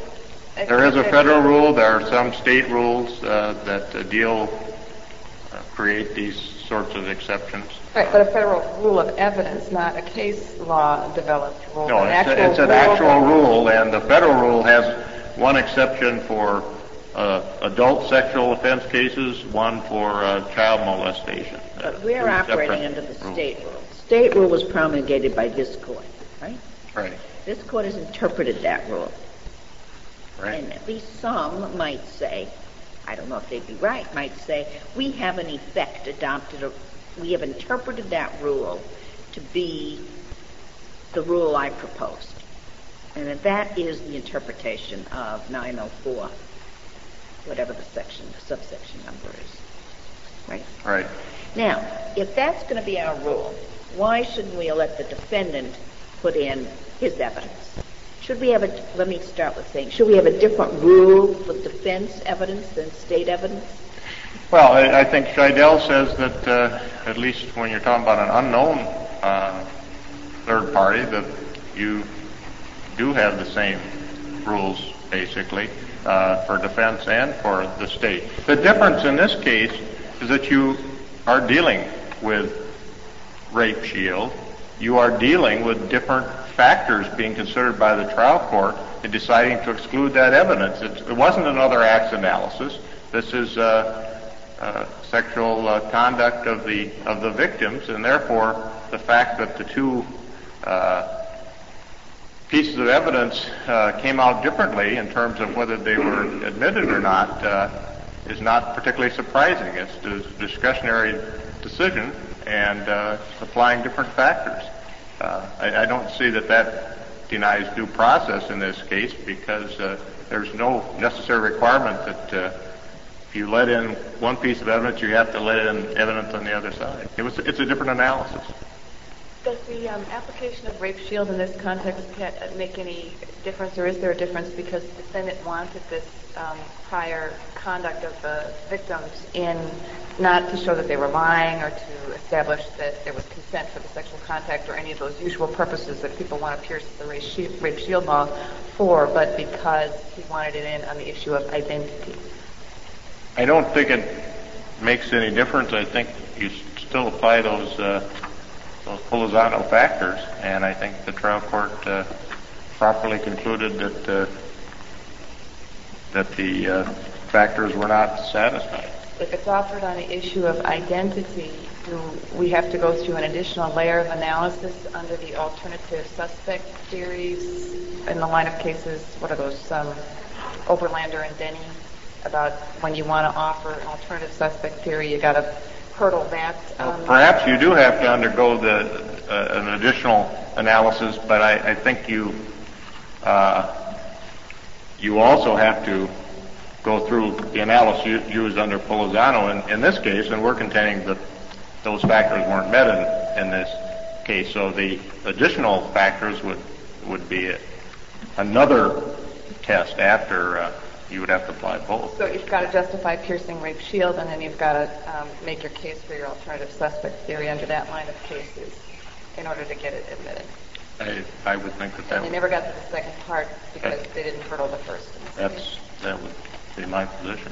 There is a federal rule. There are some state rules uh, that uh, deal, uh, create these sorts of exceptions. Right, but a federal rule of evidence, not a case law developed rule. No, an it's, a, it's an rule actual rule, and the federal rule has one exception for uh, adult sexual offense cases, one for uh, child molestation. But we're Two operating separate under the rules. state rule. State rule was promulgated by this court, right? Right. This court has interpreted that rule. Right. And at least some might say, I don't know if they'd be right, might say, we have in effect adopted, a, we have interpreted that rule to be the rule I proposed. And that that is the interpretation of nine oh four, whatever the section, the subsection number is. Right? Right. Now, if that's going to be our rule, why shouldn't we let the defendant put in his evidence? Should we have a, let me start with saying, should we have a different rule for defense evidence than state evidence? Well, I, I think Scheidel says that uh, at least when you're talking about an unknown uh, third party, that you do have the same rules, basically, uh, for defense and for the state. The difference in this case is that you are dealing with rape shield. You are dealing with different factors being considered by the trial court in deciding to exclude that evidence. It, it wasn't another acts analysis. This is uh, uh, sexual uh, conduct of the of the victims, and therefore the fact that the two uh, pieces of evidence uh, came out differently in terms of whether they were admitted or not uh, is not particularly surprising. It's a discretionary decision and uh, applying different factors. Uh, I, I don't see that that denies due process in this case because uh, there's no necessary requirement that uh, if you let in one piece of evidence, you have to let in evidence on the other side. It was, it's a different analysis. Does the um, application of rape shield in this context make any difference, or is there a difference because the defendant wanted this um, prior conduct of the victims in not to show that they were lying or to establish that there was consent for the sexual contact or any of those usual purposes that people want to pierce the rape shield, rape shield law for, but because he wanted it in on the issue of identity? I don't think it makes any difference. I think you still apply those uh, those Polizano factors, and I think the trial court uh, properly concluded that uh, that the uh, factors were not satisfied. If it's offered on the issue of identity, do we have to go through an additional layer of analysis under the alternative suspect theories in the line of cases? What are those, um, Oberlander and Denny, about when you want to offer an alternative suspect theory, you got to hurdle that? Um, well, perhaps you do have to undergo the uh, an additional analysis, but I, I think you uh, you also have to go through the analysis used under Polizano in, in this case, and we're contending that those factors weren't met in, in this case. So the additional factors would would be another test after uh, you would have to apply both. So you've got to justify piercing rape shield, and then you've got to um, make your case for your alternative suspect theory under that line of cases in order to get it admitted. I, I would think that that And they would, never got to the second part because Okay. they didn't hurdle the first. that's that would be my position.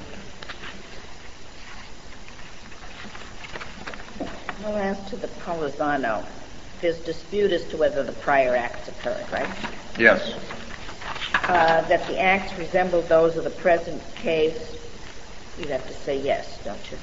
Well, as to the Polizano, there's dispute as to whether the prior acts occurred, right? Yes. Uh, that the acts resemble those of the present case, you'd have to say yes, don't you?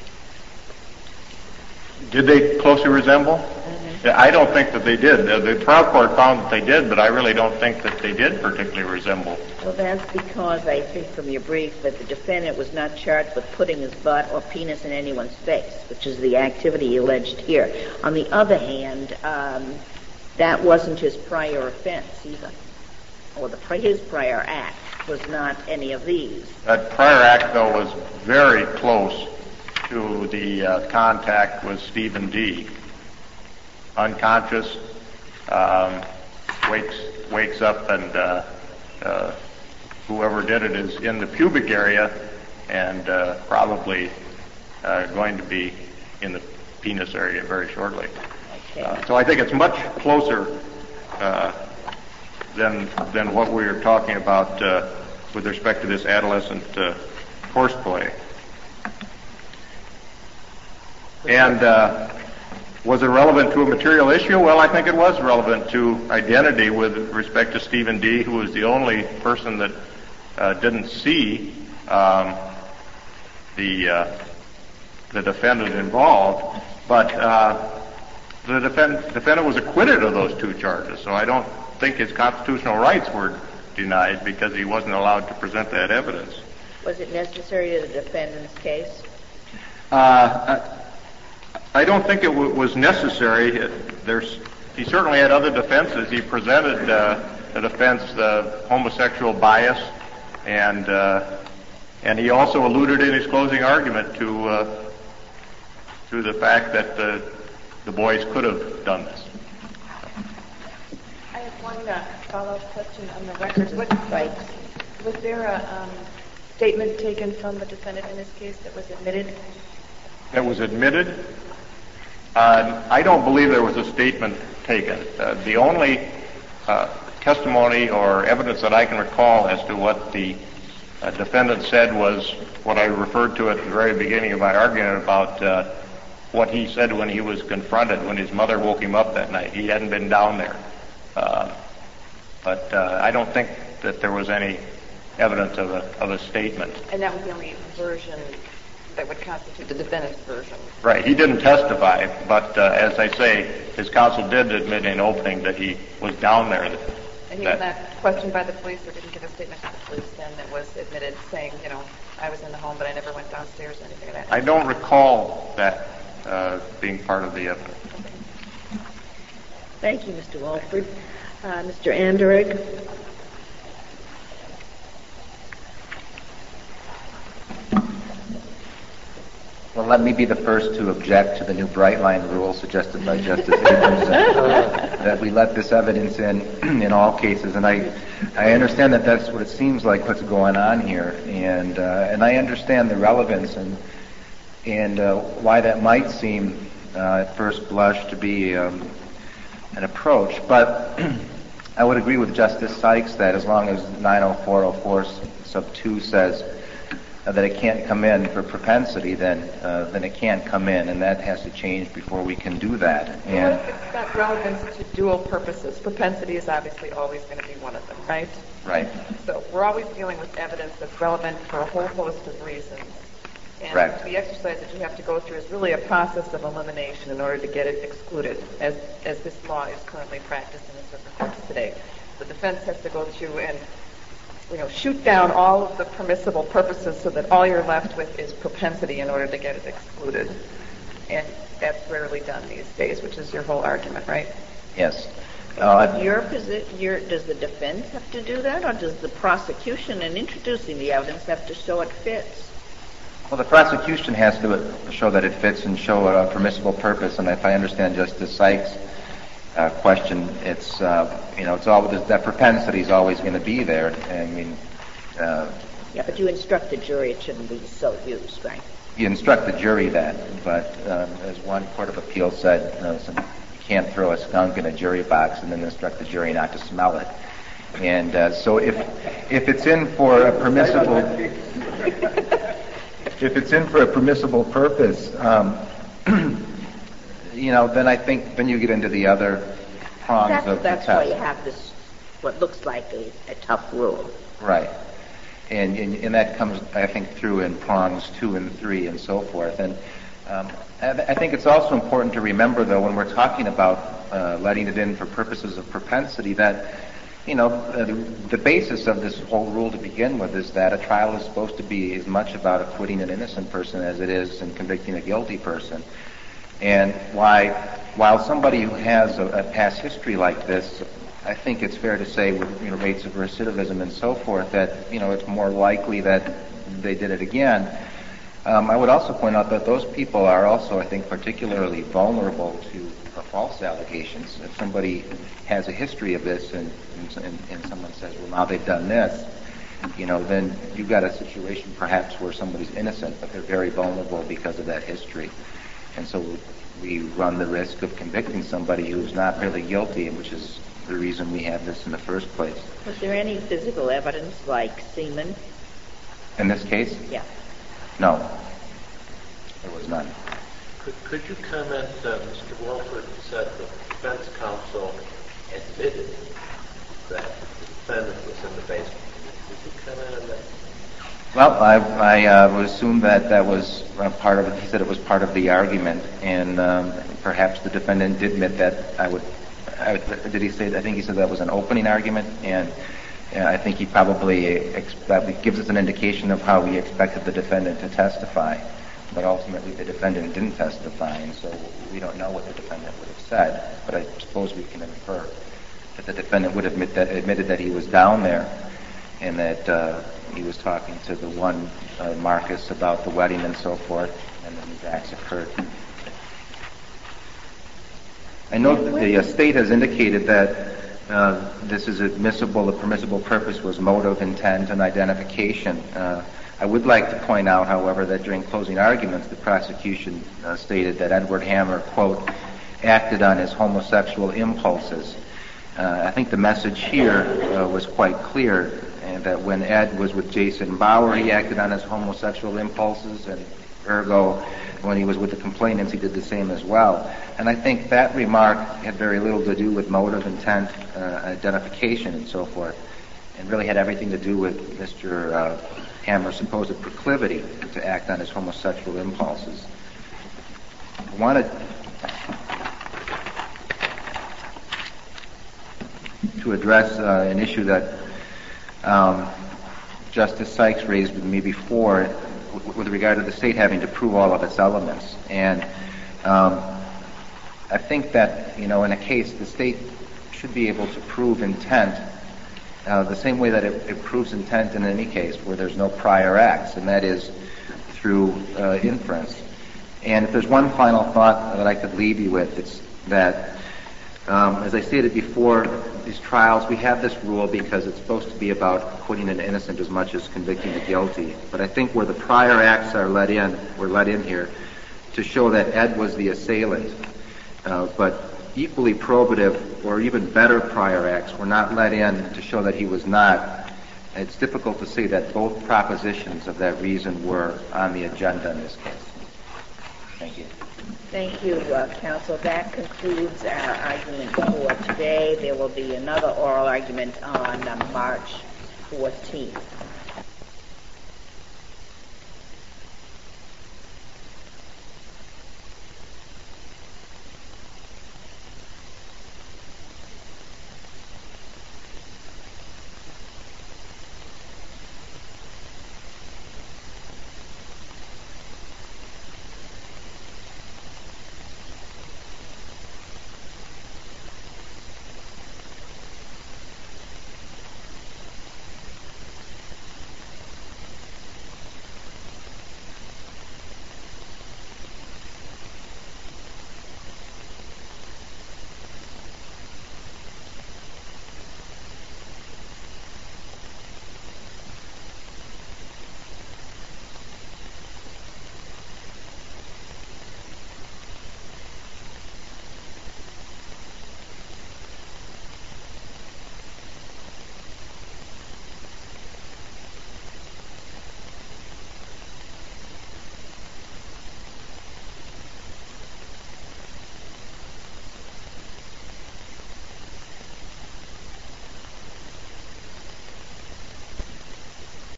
Did they closely resemble? Mm-hmm. Yeah, I don't think that they did. The, the trial court found that they did, but I really don't think that they did particularly resemble. Well, that's because I think from your brief that the defendant was not charged with putting his butt or penis in anyone's face, which is the activity alleged here. On the other hand, um, that wasn't his prior offense either, or the, his prior act was not any of these. That prior act, though, was very close to the uh, contact with Stephen D. Unconscious, um, wakes wakes up, and uh, uh, whoever did it is in the pubic area and uh, probably uh, going to be in the penis area very shortly. Okay. Uh, so I think it's much closer uh, than than what we were talking about uh, with respect to this adolescent uh, horseplay. And uh, was it relevant to a material issue? Well, I think it was relevant to identity with respect to Stephen D., who was the only person that uh, didn't see um, the uh, the defendant involved. But uh, the defend- defendant was acquitted of those two charges, so I don't think his constitutional rights were denied because he wasn't allowed to present that evidence. Was it necessary to the defendant's case? Uh, I don't think it w- was necessary. It, there's, he certainly had other defenses. He presented uh, a defense, uh, homosexual bias, and uh, and he also alluded in his closing argument to uh, to the fact that uh, the boys could have done this. I have one uh, follow-up question on the record. What, right. Was there a um, statement taken from the defendant in this case that was admitted? That was admitted? Uh, I don't believe there was a statement taken. Uh, the only uh, testimony or evidence that I can recall as to what the uh, defendant said was what I referred to at the very beginning of my argument about uh, what he said when he was confronted, when his mother woke him up that night. He hadn't been down there. Uh, but uh, I don't think that there was any evidence of a, of a statement. And that was the only version that would constitute the defendant's version. Right. He didn't testify, but uh, as I say, his counsel did admit in opening that he was down there. That, and he was not questioned by the police or didn't give a statement to the police then that was admitted saying, you know, I was in the home but I never went downstairs or anything like that? I don't recall that uh, being part of the evidence. Thank you, Mister Walford. Uh, Mister Anderegg. Well, let me be the first to object to the new bright line rule suggested by Justice Abrams, uh, that we let this evidence in in all cases. And I, I understand that that's what it seems like what's going on here, and uh, and I understand the relevance and and uh, why that might seem uh, at first blush to be um, an approach. But I would agree with Justice Sykes that as long as nine oh four oh four sub two says Uh, that it can't come in for propensity, then uh, then it can't come in, and that has to change before we can do that. And well, it's got relevance to dual purposes. Propensity is obviously always going to be one of them, right? Right. So we're always dealing with evidence that's relevant for a whole host of reasons. And Correct. the exercise that you have to go through is really a process of elimination in order to get it excluded, as as this law is currently practiced in the circuit courts today. The defense has to go through and you know, shoot down all of the permissible purposes so that all you're left with is propensity in order to get it excluded. And that's rarely done these days, which is your whole argument, right? yes. Uh, Your posi- your, does the defense have to do that, or does the prosecution in introducing the evidence have to show it fits? well, the prosecution has to show that it fits and show a permissible purpose, and if I understand Justice Sykes' uh, question, it's uh, you know, it's all that propensity is always going to be there. I mean, uh, Yeah, but you instruct the jury it shouldn't be so used, right? you instruct the jury that, but um, as one court of appeal said, uh, some, you can't throw a skunk in a jury box and then instruct the jury not to smell it. And uh, so if if it's in for a permissible if it's in for a permissible purpose, um, you know, then I think then you get into the other prongs That's, of that's the why test. you have this, what looks like a, a tough rule. Right. And, and and that comes, I think, through in prongs two and three and so forth. And um, I, I think it's also important to remember, though, when we're talking about uh, letting it in for purposes of propensity, that, you know, uh, the, the basis of this whole rule to begin with is that a trial is supposed to be as much about acquitting an innocent person as it is in convicting a guilty person. And why, while somebody who has a, a past history like this, I think it's fair to say with you know, rates of recidivism and so forth that you know it's more likely that they did it again. Um, I would also point out that those people are also, I think, particularly vulnerable to uh, false allegations. If somebody has a history of this and, and, and someone says, well, now they've done this, you know, then you've got a situation perhaps where somebody's innocent, but they're very vulnerable because of that history. And so we run the risk of convicting somebody who's not really guilty, which is the reason we have this in the first place. Was there any physical evidence like semen? In this case? Yeah. No, there was none. Could, could you comment, uh, Mister Wolford said the defense counsel admitted that the defendant was in the basement. Could you comment on that? Well, I, I uh, would assume that that was uh, part of it. He said it was part of the argument, and um, perhaps the defendant did admit that. I would, I, did he say, I think he said that was an opening argument, and uh, I think he probably ex- that gives us an indication of how we expected the defendant to testify. But ultimately the defendant didn't testify, and so we don't know what the defendant would have said. But I suppose we can infer that the defendant would admit that, admitted that he was down there, and that uh, he was talking to the one, uh, Marcus, about the wedding and so forth, and then these acts occurred. I know that the uh, state has indicated that uh, this is admissible, the permissible purpose was motive, intent, and identification. Uh, I would like to point out, however, that during closing arguments, the prosecution uh, stated that Edward Hammer, quote, acted on his homosexual impulses. Uh, I think the message here uh, was quite clear, and that when Ed was with Jason Bauer, he acted on his homosexual impulses, and ergo, when he was with the complainants, he did the same as well. And I think that remark had very little to do with motive, intent, uh, identification, and so forth, and really had everything to do with Mister Uh, Hammer's supposed proclivity to act on his homosexual impulses. I wanted to address uh, an issue that um, Justice Sykes raised with me before w- with regard to the state having to prove all of its elements. And um, I think that, you know, in a case, the state should be able to prove intent Uh, the same way that it, it proves intent in any case where there's no prior acts, and that is through uh, inference. And if there's one final thought that I could leave you with, it's that, um, as I stated before, these trials, we have this rule because it's supposed to be about acquitting an innocent as much as convicting the guilty. But I think where the prior acts are let in, were let in here to show that Ed was the assailant, uh, but equally probative or even better prior acts were not let in to show that he was not. It's difficult to say that both propositions of that reason were on the agenda in this case. Thank you. Thank you, uh, counsel. That concludes our argument for today. There will be another oral argument on uh, March fourteenth.